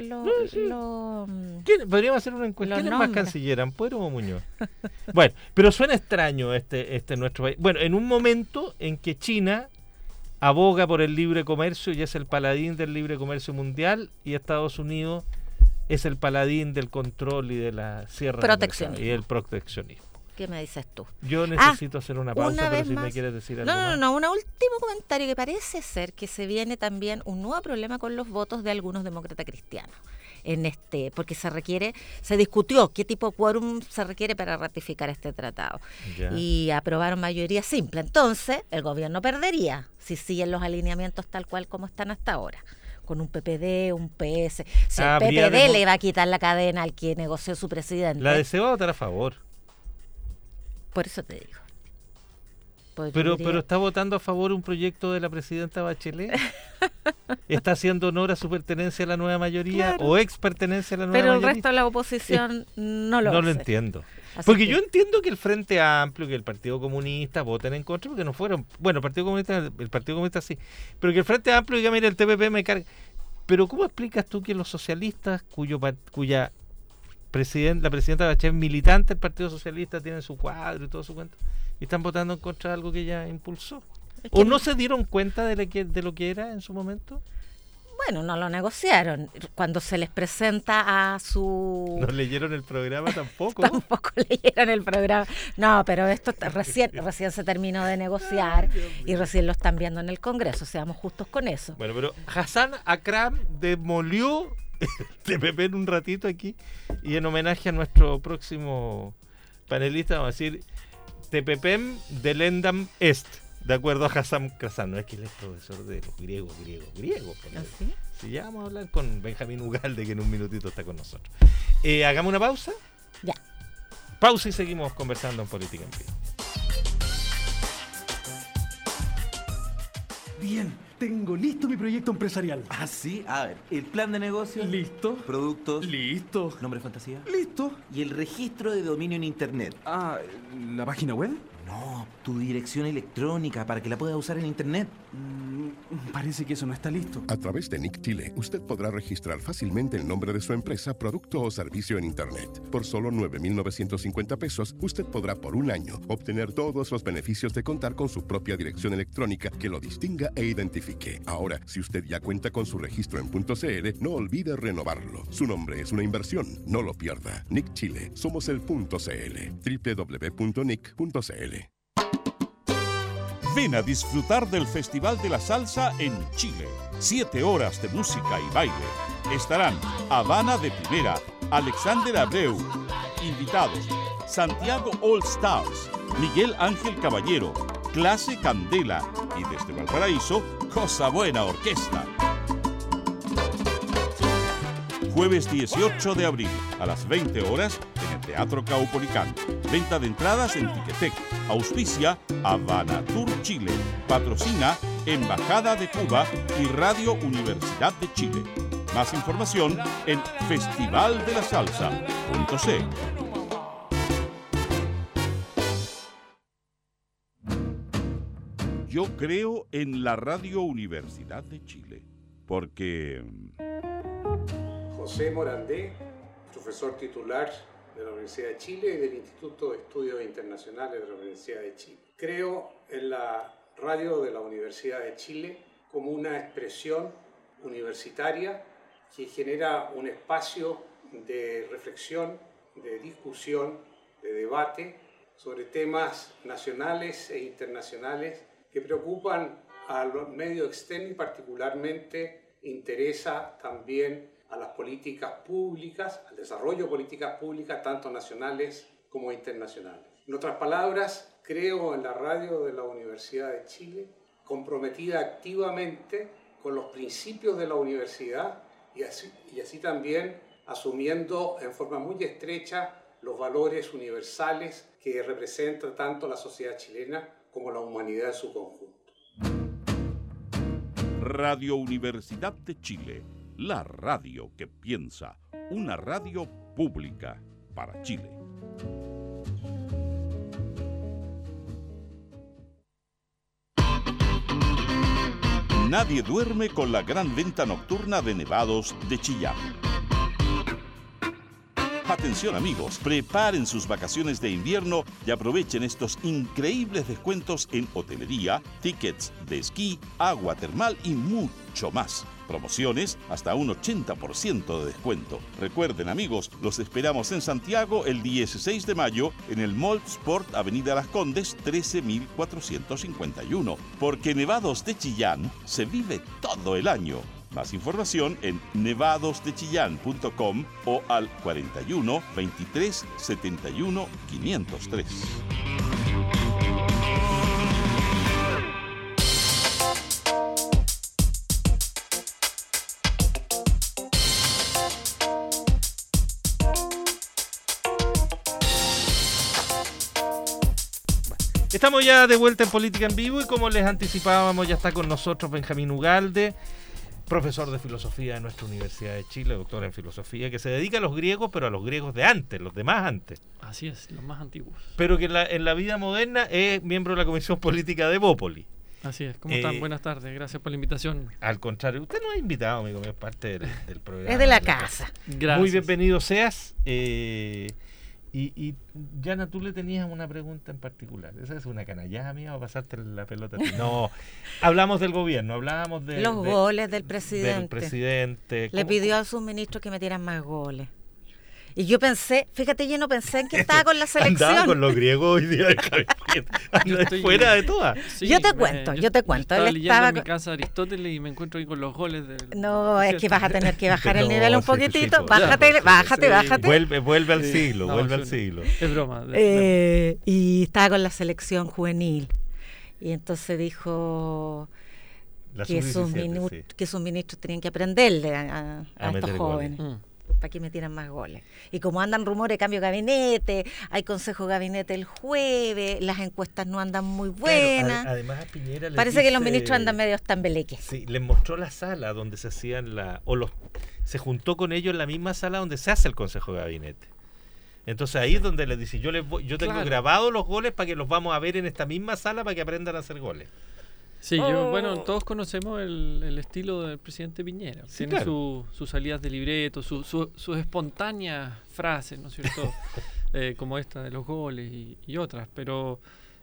Podríamos hacer una encuesta. ¿Quién es más canciller, Ampuero o Muñoz? Bueno, pero suena extraño este nuestro país. Bueno, en un momento en que China aboga por el libre comercio y es el paladín del libre comercio mundial, y Estados Unidos es el paladín del control y de la cierre y el proteccionismo. ¿Qué me dices tú? Yo necesito hacer una pausa, pero si me quieres decir algo más. No, un último comentario, que parece ser que se viene también un nuevo problema con los votos de algunos demócratas cristianos. Porque se discutió qué tipo de quórum se requiere para ratificar este tratado. Ya. Y aprobaron mayoría simple. Entonces, el gobierno perdería si siguen los alineamientos tal cual como están hasta ahora. Con un PPD, un PS. Si el PPD le va a quitar la cadena al que negoció su presidente. La DC va a votar a favor. Por eso te digo. Pero ¿está votando a favor un proyecto de la presidenta Bachelet? ¿Está haciendo honor a su pertenencia a la nueva mayoría? Claro. ¿O ex pertenencia a la nueva mayoría? Pero el resto de la oposición no lo hace. No lo entiendo. Porque yo entiendo que el Frente Amplio, que el Partido Comunista voten en contra porque no fueron. Bueno, el Partido Comunista sí. Pero que el Frente Amplio diga, mira, el TPP me carga. Pero ¿cómo explicas tú que los socialistas cuya la presidenta Bachelet, militante del Partido Socialista, tiene su cuadro y todo su cuento, y están votando en contra de algo que ella impulsó? ¿O no se dieron cuenta de lo que era en su momento? Bueno, no lo negociaron. Cuando se les presenta a su... ¿No leyeron el programa tampoco? Tampoco leyeron el programa. No, pero esto recién se terminó de negociar y recién lo están viendo en el Congreso, seamos justos con eso. Bueno, pero Hassan Akram demolió TPP en un ratito aquí, y en homenaje a nuestro próximo panelista vamos a decir TPPem delendam est, de acuerdo a Hassan Akram. No es que él es profesor de los griegos. ¿Así? Sí, ya vamos a hablar con Benjamín Ugalde, que en un minutito está con nosotros. Hagamos una pausa. Ya. Pausa y seguimos conversando en Política en Vivo. Bien, tengo listo mi proyecto empresarial. Ah, sí. A ver, el plan de negocio. Listo. Productos. Listo. Nombre de fantasía. Listo. Y el registro de dominio en internet. Ah, ¿la página web? No, tu dirección electrónica para que la puedas usar en internet. Parece que eso no está listo. A través de Nick Chile, usted podrá registrar fácilmente el nombre de su empresa, producto o servicio en Internet. Por solo 9,950 pesos, usted podrá por un año obtener todos los beneficios de contar con su propia dirección electrónica que lo distinga e identifique. Ahora, si usted ya cuenta con su registro en .cl, no olvide renovarlo. Su nombre es una inversión, no lo pierda. Nick Chile, somos el .cl. www.nick.cl. Ven a disfrutar del Festival de la Salsa en Chile. 7 horas de música y baile. Estarán Habana de Primera, Alexander Abreu. Invitados: Santiago All Stars, Miguel Ángel Caballero, Clase Candela y desde Valparaíso, Cosa Buena Orquesta. Jueves 18 de abril a las 20 horas en el Teatro Caupolicán. Venta de entradas en Ticketek. Auspicia Habana Tour Chile. Patrocina Embajada de Cuba y Radio Universidad de Chile. Más información en festivaldelasalsa.cl. Yo creo en la Radio Universidad de Chile porque... José Morandé, profesor titular de la Universidad de Chile y del Instituto de Estudios Internacionales de la Universidad de Chile. Creo en la radio de la Universidad de Chile como una expresión universitaria que genera un espacio de reflexión, de discusión, de debate sobre temas nacionales e internacionales que preocupan a los medios externos y particularmente interesa también a las políticas públicas, al desarrollo de políticas públicas, tanto nacionales como internacionales. En otras palabras, creo en la radio de la Universidad de Chile, comprometida activamente con los principios de la universidad y así también asumiendo en forma muy estrecha los valores universales que representa tanto la sociedad chilena como la humanidad en su conjunto. Radio Universidad de Chile. La radio que piensa, una radio pública para Chile. Nadie duerme con la gran venta nocturna de Nevados de Chillán. Atención amigos, preparen sus vacaciones de invierno y aprovechen estos increíbles descuentos en hotelería, tickets de esquí, agua termal y mucho más. Promociones hasta un 80% de descuento. Recuerden amigos, los esperamos en Santiago el 16 de mayo en el Mall Sport Avenida Las Condes 13.451. Porque Nevados de Chillán se vive todo el año. Más información en nevadosdechillán.com o al 41 23 71 503. Estamos ya de vuelta en Política en Vivo y como les anticipábamos ya está con nosotros Benjamín Ugalde, profesor de filosofía de nuestra Universidad de Chile, doctor en filosofía, que se dedica a los griegos, pero a los griegos de antes, los de más antes. Así es, los más antiguos. Pero que en la vida moderna es miembro de la Comisión Política de Bópoli. Así es. ¿Cómo están? Buenas tardes. Gracias por la invitación. Al contrario, usted no ha invitado, amigo mío, es parte del programa. Es de la casa. Gracias. Muy bienvenido seas. Y Yana, tú le tenías una pregunta en particular. ¿Esa es una canallada mía o pasarte la pelota a ti? No, hablamos del gobierno, hablábamos de... Los goles del presidente. Le pidió a sus ministros que metieran más goles. Y yo pensé, fíjate, yo no pensé en que estaba con la selección. Andaba con los griegos hoy día. Fuera de todas. Sí, yo te cuento. Yo estaba leyendo en mi casa Aristóteles y me encuentro ahí con los goles del... No, es que vas a tener que bajar el nivel un poquitito. Bájate. Vuelve al siglo, vuelve al siglo. Es broma. Y estaba con la selección juvenil. Y entonces dijo que sus ministros tenían que aprenderle a estos jóvenes. Para que metieran más goles. Y como andan rumores de cambio de gabinete, hay consejo de gabinete el jueves, las encuestas no andan muy buenas. Claro, además a Piñera parece que los ministros andan medio estambeleques. Sí, les mostró la sala donde se hacían se juntó con ellos en la misma sala donde se hace el consejo de gabinete. Entonces ahí es donde les dice, yo tengo grabados los goles para que los vamos a ver en esta misma sala para que aprendan a hacer goles. Sí, todos conocemos el estilo del presidente Piñera. Sí, tiene claro. sus salidas de libreto, sus espontáneas frases, ¿no es cierto? Como esta de los goles y otras. Pero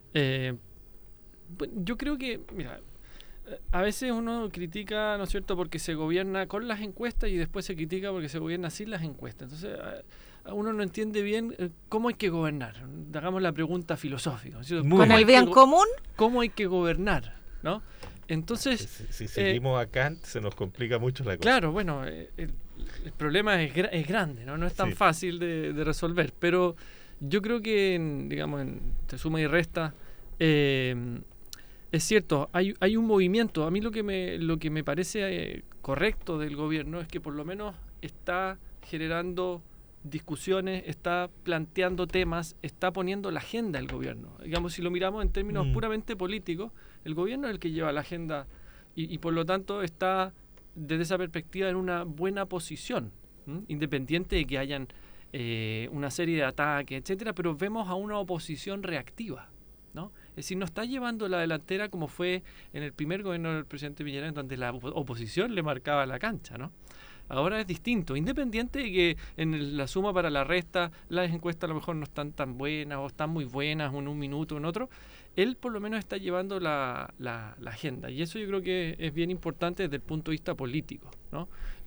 yo creo que, mira, a veces uno critica, ¿no es cierto?, porque se gobierna con las encuestas y después se critica porque se gobierna sin las encuestas. Entonces, uno no entiende bien cómo hay que gobernar. Hagamos la pregunta filosófica, ¿no es cierto? ¿Con el bien común? ¿Cómo hay que gobernar? ¿No? Entonces, si seguimos a Kant se nos complica mucho la cosa. Claro, bueno, el problema es grande, ¿no? No es tan fácil de resolver, pero yo creo que, entre suma y resta, es cierto, hay un movimiento. A mí lo que me parece correcto del gobierno es que por lo menos está generando discusiones, está planteando temas, está poniendo la agenda el gobierno. Digamos, si lo miramos en términos puramente políticos, el gobierno es el que lleva la agenda y por lo tanto está desde esa perspectiva en una buena posición, independiente de que hayan una serie de ataques, etcétera, pero vemos a una oposición reactiva, ¿no? Es decir, no está llevando la delantera como fue en el primer gobierno del presidente Piñera, en donde la oposición le marcaba la cancha, ¿no? Ahora es distinto, independiente de que en la suma para la resta las encuestas a lo mejor no están tan buenas o están muy buenas en un minuto o en otro, él por lo menos está llevando la agenda y eso yo creo que es bien importante desde el punto de vista político, ¿no?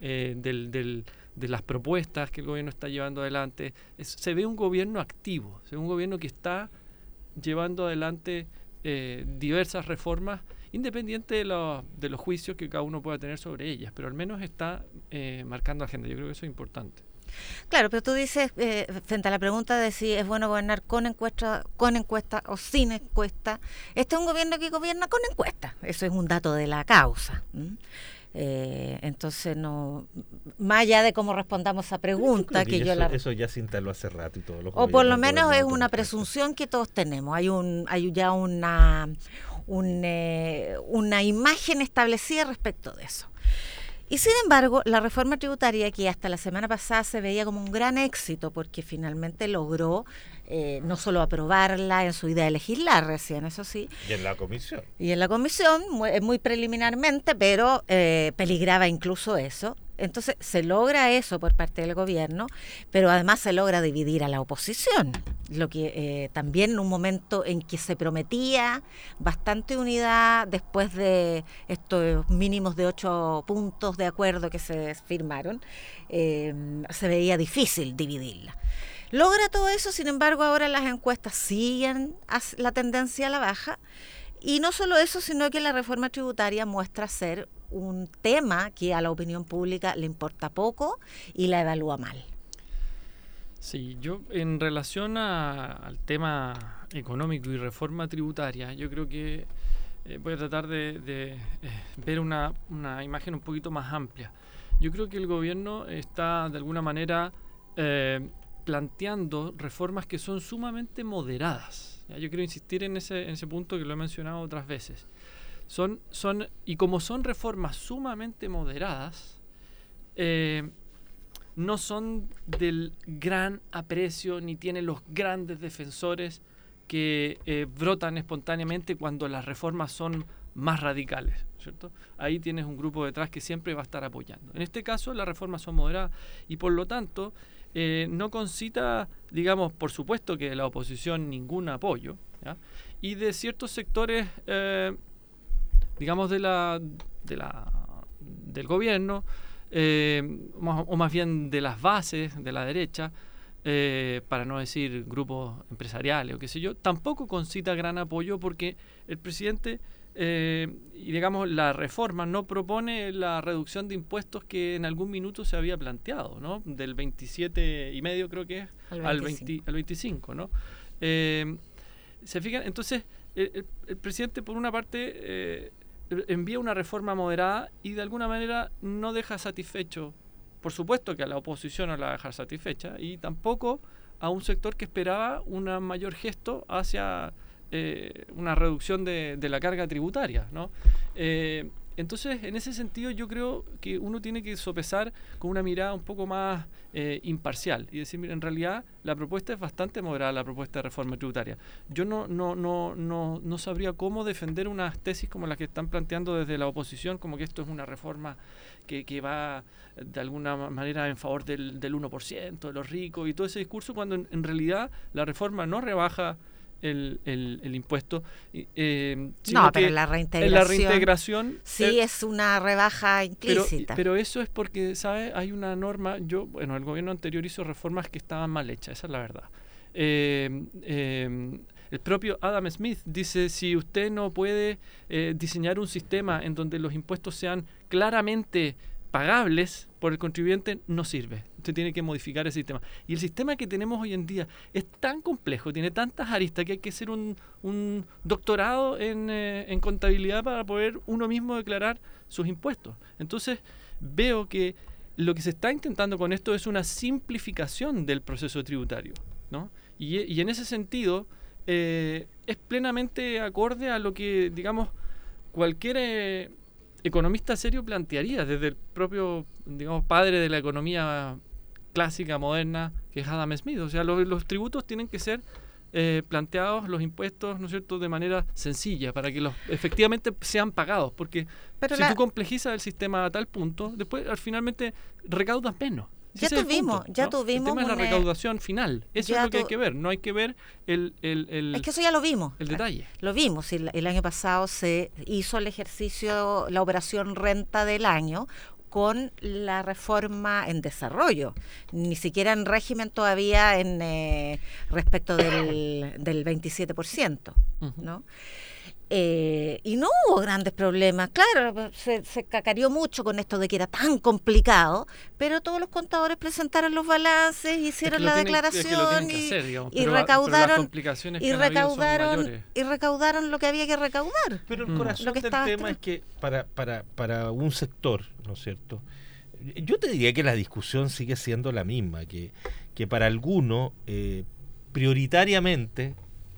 De las propuestas que el gobierno está llevando adelante. Se ve un gobierno activo, se ve un gobierno que está llevando adelante diversas reformas independiente de los juicios que cada uno pueda tener sobre ellas, pero al menos está marcando agenda. Yo creo que eso es importante. Claro, pero tú dices, frente a la pregunta de si es bueno gobernar con encuesta o sin encuesta, este es un gobierno que gobierna con encuesta. Eso es un dato de la causa. Entonces, no, más allá de cómo respondamos a esa pregunta, eso ya se instaló hace rato y todo. O por lo menos es una presunción que todos tenemos. Hay ya una imagen establecida respecto de eso. Y sin embargo, la reforma tributaria, que hasta la semana pasada se veía como un gran éxito, porque finalmente logró no solo aprobarla en su idea de legislar recién, eso sí. Y en la comisión. Muy preliminarmente, pero peligraba incluso eso. Entonces se logra eso por parte del gobierno, pero además se logra dividir a la oposición, lo que también en un momento en que se prometía bastante unidad después de estos mínimos de 8 puntos de acuerdo que se firmaron, se veía difícil dividirla. Logra todo eso, sin embargo ahora las encuestas siguen la tendencia a la baja. Y no solo eso, sino que la reforma tributaria muestra ser un tema que a la opinión pública le importa poco y la evalúa mal. Sí, yo en relación al tema económico y reforma tributaria, yo creo que voy a tratar de ver una imagen un poquito más amplia. Yo creo que el gobierno está de alguna manera planteando reformas que son sumamente moderadas. Yo quiero insistir en ese punto que lo he mencionado otras veces. Y como son reformas sumamente moderadas, no son del gran aprecio ni tienen los grandes defensores que brotan espontáneamente cuando las reformas son más radicales, ¿cierto? Ahí tienes un grupo detrás que siempre va a estar apoyando. En este caso, las reformas son moderadas y por lo tanto no concita, digamos, por supuesto que de la oposición ningún apoyo, ¿ya? Y de ciertos sectores, digamos, del gobierno, o más bien de las bases de la derecha, para no decir grupos empresariales o qué sé yo, tampoco concita gran apoyo porque el presidente, y digamos la reforma, no propone la reducción de impuestos que en algún minuto se había planteado, ¿no? Del 27,5 creo que es al 25, ¿no? ¿Se fijan? Entonces el presidente por una parte envía una reforma moderada y de alguna manera no deja satisfecho, por supuesto que a la oposición no la va a dejar satisfecha, y tampoco a un sector que esperaba un mayor gesto hacia una reducción de la carga tributaria, ¿no? Entonces, en ese sentido, yo creo que uno tiene que sopesar con una mirada un poco más imparcial y decir, mira, en realidad la propuesta es bastante moderada, la propuesta de reforma tributaria. Yo no sabría cómo defender unas tesis como las que están planteando desde la oposición, como que esto es una reforma que va de alguna manera en favor del 1%, de los ricos y todo ese discurso, cuando en realidad la reforma no rebaja el impuesto, no, pero la reintegración sí es una rebaja implícita. Pero eso es porque, ¿sabes? Hay una norma, el gobierno anterior hizo reformas que estaban mal hechas, esa es la verdad. El propio Adam Smith dice, si usted no puede diseñar un sistema en donde los impuestos sean claramente pagables por el contribuyente, no sirve. Usted tiene que modificar ese sistema. Y el sistema que tenemos hoy en día es tan complejo, tiene tantas aristas que hay que hacer un doctorado en contabilidad para poder uno mismo declarar sus impuestos. Entonces, veo que lo que se está intentando con esto es una simplificación del proceso tributario, ¿no? Y en ese sentido, es plenamente acorde a lo que, digamos, cualquier economista serio plantearía desde el propio, digamos, padre de la economía clásica, moderna, que es Adam Smith. O sea, los tributos tienen que ser planteados, los impuestos, ¿no es cierto?, de manera sencilla, para que efectivamente sean pagados. Porque tú complejizas el sistema a tal punto, después finalmente recaudas menos. Ya tuvimos el tema es la recaudación final. Eso es lo que hay que ver. No hay que ver es que eso ya lo vimos. El detalle. Lo vimos. El año pasado se hizo el ejercicio, la operación renta del año, con la reforma en desarrollo. Ni siquiera en régimen todavía respecto del 27%, ¿no? Y no hubo grandes problemas. Claro, se cacareó mucho con esto de que era tan complicado, pero todos los contadores presentaron los balances, hicieron la declaración y recaudaron lo que había que recaudar. Pero el corazón del tema es que para un sector, ¿no es cierto? Yo te diría que la discusión sigue siendo la misma, que para algunos prioritariamente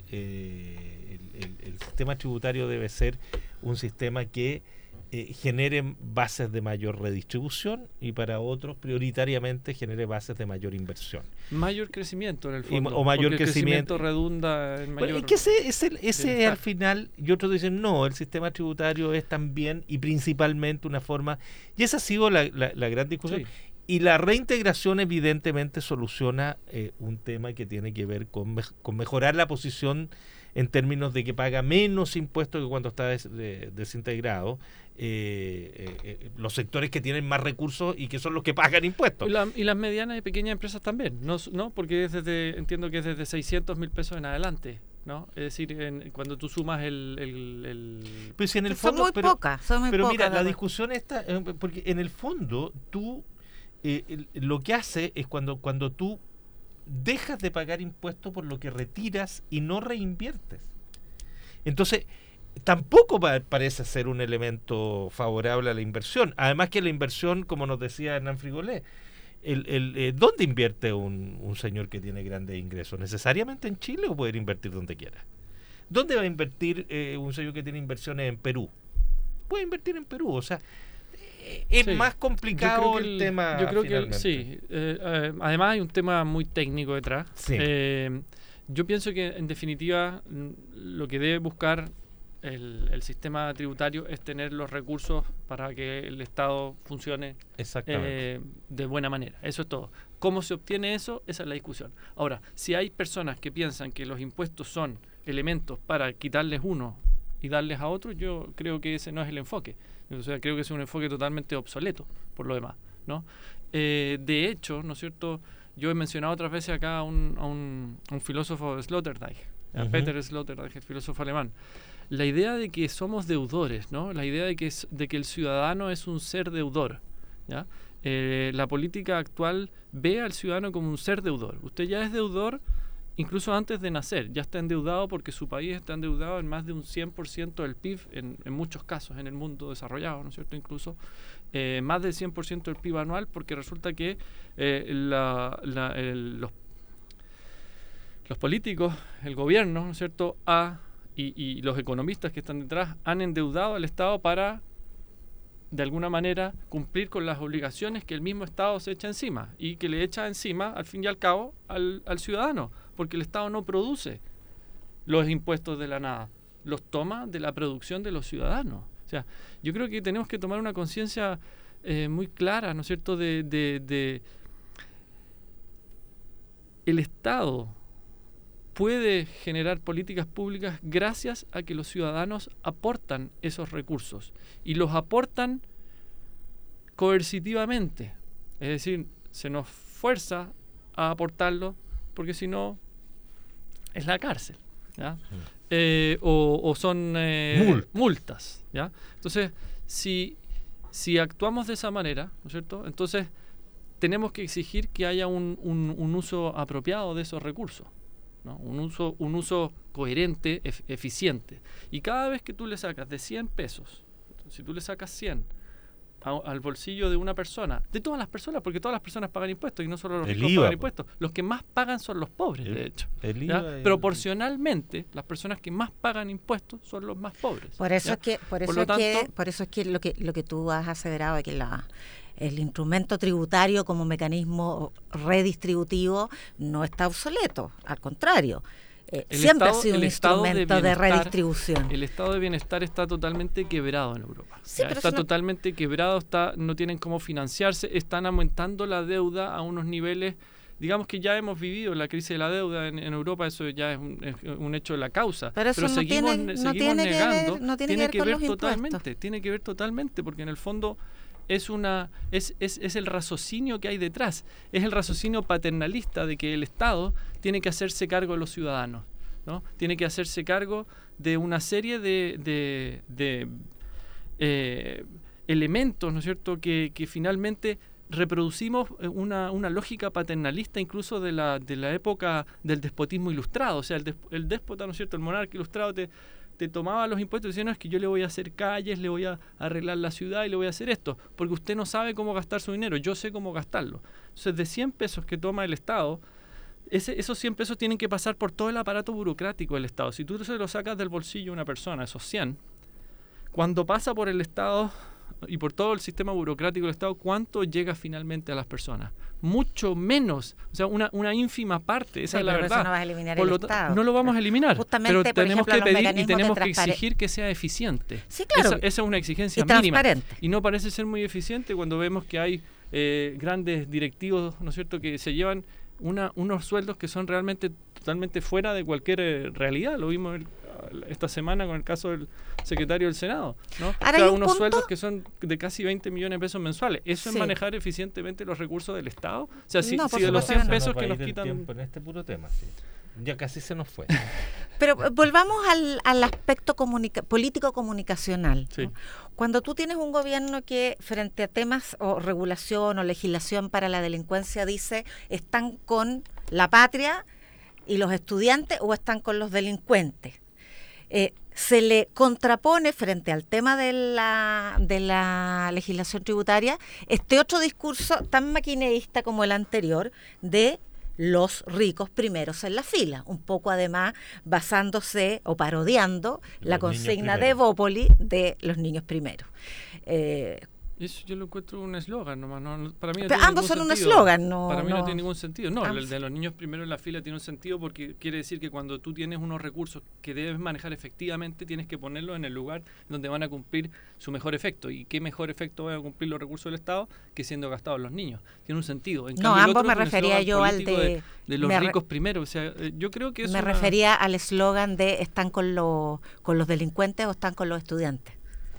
el sistema tributario debe ser un sistema que genere bases de mayor redistribución, y para otros prioritariamente genere bases de mayor inversión. Mayor crecimiento en el fondo. O mayor porque crecimiento redunda en mayor... Es que ese al final, y otros dicen, no, el sistema tributario es también y principalmente una forma, y esa ha sido la gran discusión. Sí. Y la reintegración evidentemente soluciona un tema que tiene que ver con mejorar la posición en términos de que paga menos impuestos que cuando está desintegrado, los sectores que tienen más recursos y que son los que pagan impuestos. Y las medianas y pequeñas empresas también, ¿no? Porque entiendo que es desde 600,000 pesos en adelante, ¿no? Es decir, cuando tú sumas Pues si en el fondo, son muy pocas. Pero mira, la discusión está, porque en el fondo tú lo que hace es cuando tú dejas de pagar impuestos por lo que retiras y no reinviertes. Entonces, tampoco parece ser un elemento favorable a la inversión. Además que la inversión, como nos decía Hernán Frigolé, ¿dónde invierte un señor que tiene grandes ingresos? ¿Necesariamente en Chile o puede invertir donde quiera? ¿Dónde va a invertir un señor que tiene inversiones en Perú? Puede invertir en Perú, o sea... Es más complicado el tema. Yo creo que sí. Además hay un tema muy técnico detrás. Sí. Yo pienso que en definitiva lo que debe buscar el sistema tributario es tener los recursos para que el Estado funcione de buena manera. Eso es todo. ¿Cómo se obtiene eso? Esa es la discusión. Ahora, si hay personas que piensan que los impuestos son elementos para quitarles uno y darles a otros, yo creo que ese no es el enfoque. O sea, creo que es un enfoque totalmente obsoleto, por lo demás, ¿no? De hecho, ¿no es cierto?, yo he mencionado otras veces acá a un filósofo, Sloterdijk, a Peter Sloterdijk, el filósofo alemán. La idea de que somos deudores, ¿no? La idea de que el ciudadano es un ser deudor, ¿ya? La política actual ve al ciudadano como un ser deudor. Usted ya es deudor incluso antes de nacer, ya está endeudado porque su país está endeudado en más de un 100% del PIB, en muchos casos en el mundo desarrollado, ¿no es cierto? Incluso más del 100% del PIB anual, porque resulta que los políticos, el gobierno, ¿no es cierto?, y los economistas que están detrás han endeudado al Estado para, de alguna manera, cumplir con las obligaciones que el mismo Estado se echa encima y que le echa encima, al fin y al cabo, al ciudadano, porque el Estado no produce los impuestos de la nada, los toma de la producción de los ciudadanos. O sea, yo creo que tenemos que tomar una conciencia muy clara, ¿no es cierto?, de el Estado puede generar políticas públicas gracias a que los ciudadanos aportan esos recursos y los aportan coercitivamente, es decir, se nos fuerza a aportarlo porque si no es la cárcel, ¿ya? O son multas, ¿ya? Entonces, si actuamos de esa manera, ¿no es cierto?, entonces tenemos que exigir que haya un uso apropiado de esos recursos, ¿no? Un uso coherente, eficiente. Y cada vez que tú le sacas de 100 pesos, si tú le sacas 100 al bolsillo de una persona, de todas las personas, porque todas las personas pagan impuestos y no solo los ricos pagan impuestos, los que más pagan son los pobres, de hecho. Proporcionalmente, las personas que más pagan impuestos son los más pobres. Por eso es que lo que tú has aseverado de que el instrumento tributario como mecanismo redistributivo no está obsoleto, al contrario. Siempre ha sido un instrumento de redistribución. El estado de bienestar está totalmente quebrado en Europa. Sí, está totalmente quebrado, no tienen cómo financiarse, están aumentando la deuda a unos niveles, digamos que ya hemos vivido la crisis de la deuda en Europa, eso ya es un hecho de la causa. Pero seguimos negando, tiene que ver totalmente, porque en el fondo es el raciocinio que hay detrás, es el raciocinio paternalista de que el Estado tiene que hacerse cargo de los ciudadanos, ¿no? Tiene que hacerse cargo de una serie de elementos, ¿no es cierto?, que finalmente reproducimos una lógica paternalista incluso de la época del despotismo ilustrado. O sea, el déspota, ¿no es cierto?, el monarca ilustrado te tomaba los impuestos y decía, no, es que yo le voy a hacer calles, le voy a arreglar la ciudad y le voy a hacer esto, porque usted no sabe cómo gastar su dinero, yo sé cómo gastarlo. Entonces, de 100 pesos que toma el Estado, esos 100 pesos tienen que pasar por todo el aparato burocrático del Estado. Si tú se lo sacas del bolsillo a una persona, esos 100, cuando pasa por el Estado y por todo el sistema burocrático del Estado, ¿cuánto llega finalmente a las personas? Mucho menos, o sea, una ínfima parte, esa es la verdad. No vas a eliminar el Estado. No lo vamos a eliminar, justamente, pero tenemos que pedir y tenemos que exigir exigir que sea eficiente. Sí, claro. Esa es una exigencia mínima. Y no parece ser muy eficiente cuando vemos que hay grandes directivos, ¿no es cierto?, que se llevan unos sueldos que son realmente totalmente fuera de cualquier realidad. Lo vimos esta semana con el caso del secretario del Senado, ¿no? Ahora, unos sueldos que son de casi 20 millones de pesos mensuales. ¿Eso es manejar eficientemente los recursos del Estado? O sea, si de los 100 pesos que nos quitan... En este puro tema, sí. Ya casi se nos fue. Pero volvamos al aspecto político-comunicacional. Sí. ¿No? Cuando tú tienes un gobierno que frente a temas o regulación o legislación para la delincuencia dice están con la patria y los estudiantes o están con los delincuentes, se le contrapone frente al tema de la legislación tributaria este otro discurso tan maquineísta como el anterior de los ricos primeros en la fila, un poco además basándose o parodiando la consigna de Bópoli de los niños primeros. Eso yo lo encuentro un eslogan nomás. Para mí no Pero tiene ambos ningún son sentido. un eslogan, no. Para mí no no. tiene ningún sentido. No, Ambos. el de los niños primero en la fila tiene un sentido porque quiere decir que cuando tú tienes unos recursos que debes manejar efectivamente, tienes que ponerlos en el lugar donde van a cumplir su mejor efecto. ¿Y qué mejor efecto van a cumplir los recursos del Estado que siendo gastados los niños? Tiene un sentido. En No, cambio, el ambos otro me es un refería eslogan yo al político de los me ricos primero. O sea, yo creo que es Me refería al eslogan de ¿están con los delincuentes o están con los estudiantes?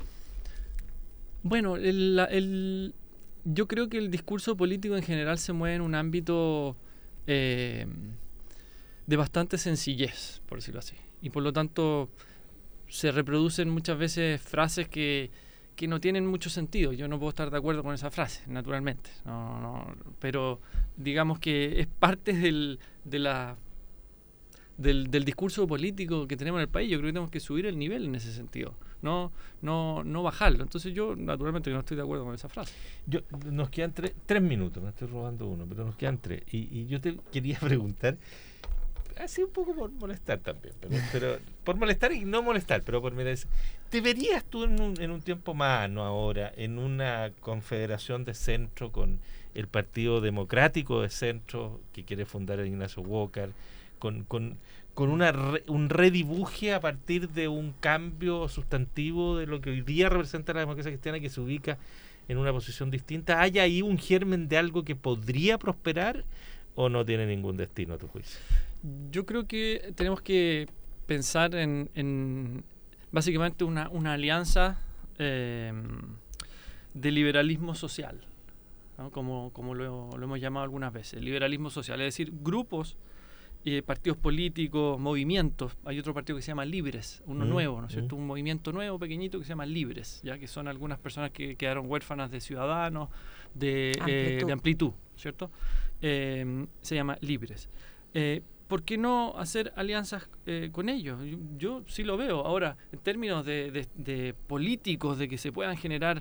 Bueno, yo creo que el discurso político en general se mueve en un ámbito de bastante sencillez, por decirlo así. Y por lo tanto se reproducen muchas veces frases que no tienen mucho sentido. Yo no puedo estar de acuerdo con esa frase, naturalmente. Pero digamos que es parte del discurso político que tenemos en el país. Yo creo que tenemos que subir el nivel en ese sentido. No bajarlo. Entonces yo naturalmente no estoy de acuerdo con esa frase. Nos quedan 3 minutos, me estoy robando uno, pero nos quedan 3. Y yo te quería preguntar, así un poco por molestar también, pero por molestar y no molestar, pero por mirar, ¿te verías tú en un tiempo más, no ahora, en una confederación de centro con el Partido Democrático de Centro que quiere fundar Ignacio Walker, con un redibuje a partir de un cambio sustantivo de lo que hoy día representa la democracia cristiana, que se ubica en una posición distinta? ¿Hay ahí un germen de algo que podría prosperar o no tiene ningún destino a tu juicio? Yo creo que tenemos que pensar en básicamente una alianza de liberalismo social, ¿no? Como lo hemos llamado algunas veces, liberalismo social, es decir, grupos, partidos políticos, movimientos. Hay otro partido que se llama Libres, uno nuevo, ¿no es cierto? Un movimiento nuevo, pequeñito, que se llama Libres, ya que son algunas personas que quedaron huérfanas de Ciudadanos, de Amplitud, ¿cierto? Se llama Libres. ¿Por qué no hacer alianzas con ellos? Yo sí lo veo. Ahora, en términos de políticos, de que se puedan generar,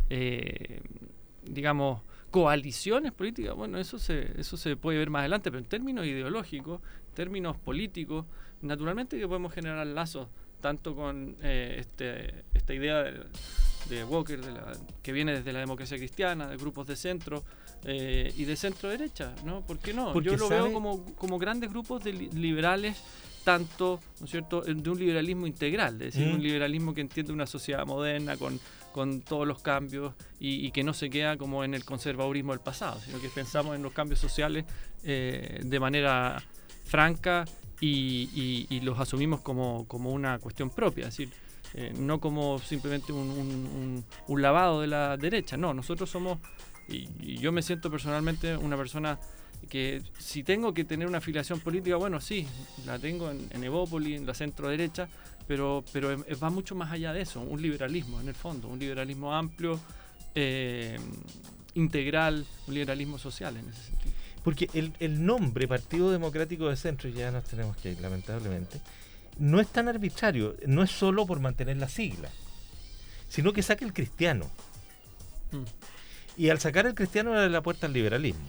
digamos, coaliciones políticas, bueno, eso se puede ver más adelante, pero en términos ideológicos, en términos políticos, naturalmente que podemos generar lazos, tanto con esta idea de Walker, que viene desde la democracia cristiana, de grupos de centro, y de centro derecha, ¿no? ¿Por qué no? Yo lo veo como grandes grupos de liberales, tanto, ¿no es cierto?, de un liberalismo integral, es decir, un liberalismo que entiende una sociedad moderna con todos los cambios y que no se queda como en el conservadurismo del pasado, sino que pensamos en los cambios sociales de manera franca y los asumimos como una cuestión propia, es decir, no como simplemente un lavado de la derecha. No, nosotros somos, y yo me siento personalmente una persona que si tengo que tener una afiliación política, bueno, sí, la tengo en Evópolis, en la centro derecha, pero va mucho más allá de eso, un liberalismo en el fondo, un liberalismo amplio, integral, un liberalismo social en ese sentido. Porque el nombre Partido Democrático de Centro, ya nos tenemos que ir lamentablemente, no es tan arbitrario, no es solo por mantener la sigla, sino que saca el cristiano. Y al sacar el cristiano abre la puerta al liberalismo.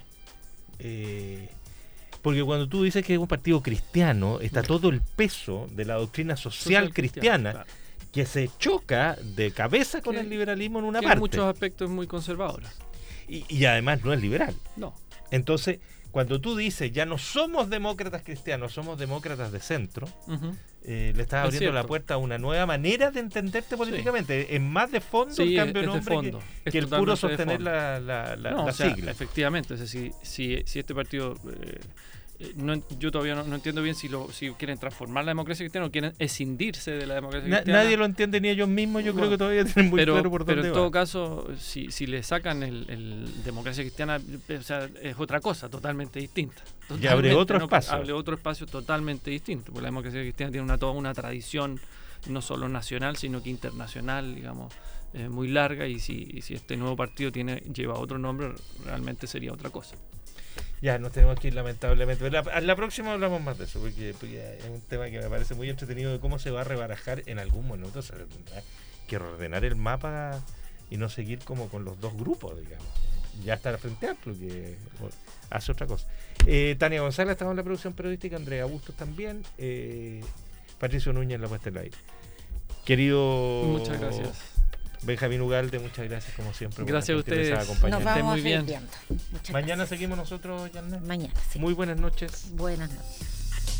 Porque cuando tú dices que es un partido cristiano, está todo el peso de la doctrina social cristiana, claro, que se choca de cabeza con el liberalismo en una parte. En muchos aspectos muy conservadora. Y además no es liberal. No. Entonces, cuando tú dices ya no somos demócratas cristianos, somos demócratas de centro, le estás abriendo la puerta a una nueva manera de entenderte políticamente. Sí. Es más de fondo el cambio de nombre que el puro sostener la sigla. Efectivamente, es decir, si este partido... yo todavía no entiendo bien si quieren transformar la democracia cristiana o quieren escindirse de la democracia cristiana. Nadie lo entiende, ni ellos mismos. Yo creo que todavía tienen muy claro por dónde va. Pero en todo caso, si le sacan el democracia cristiana, o sea, es otra cosa totalmente distinta. Y abre otro espacio. Abre otro espacio totalmente distinto, porque la democracia cristiana tiene toda una tradición, no solo nacional, sino que internacional, digamos, muy larga, y si este nuevo partido lleva otro nombre, realmente sería otra cosa. Ya, nos tenemos que ir lamentablemente. A la próxima hablamos más de eso, porque es un tema que me parece muy entretenido, de cómo se va a rebarajar en algún momento. Se tendrá que reordenar el mapa y no seguir como con los dos grupos, digamos. Ya estar frente amplio, que hace otra cosa. Tania González estamos en la producción periodística, Andrea Bustos también, Patricio Núñez en la puesta en el aire. Querido Muchas gracias. Benjamín Ugalde, muchas gracias como siempre. Gracias a ustedes. Nos vamos muy bien. viendo. Mañana seguimos nosotros, Janet. Mañana, sí. Muy buenas noches. Buenas noches.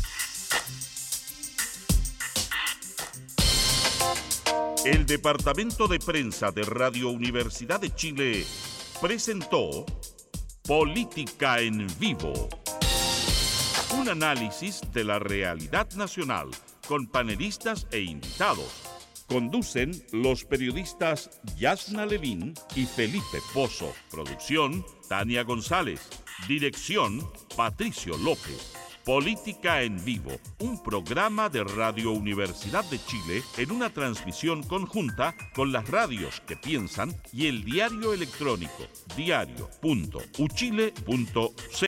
El Departamento de Prensa de Radio Universidad de Chile presentó Política en Vivo. Un análisis de la realidad nacional con panelistas e invitados. Conducen los periodistas Yasna Levín y Felipe Pozo. Producción, Tania González. Dirección, Patricio López. Política en Vivo, un programa de Radio Universidad de Chile en una transmisión conjunta con las radios que piensan y el diario electrónico diario.uchile.cl.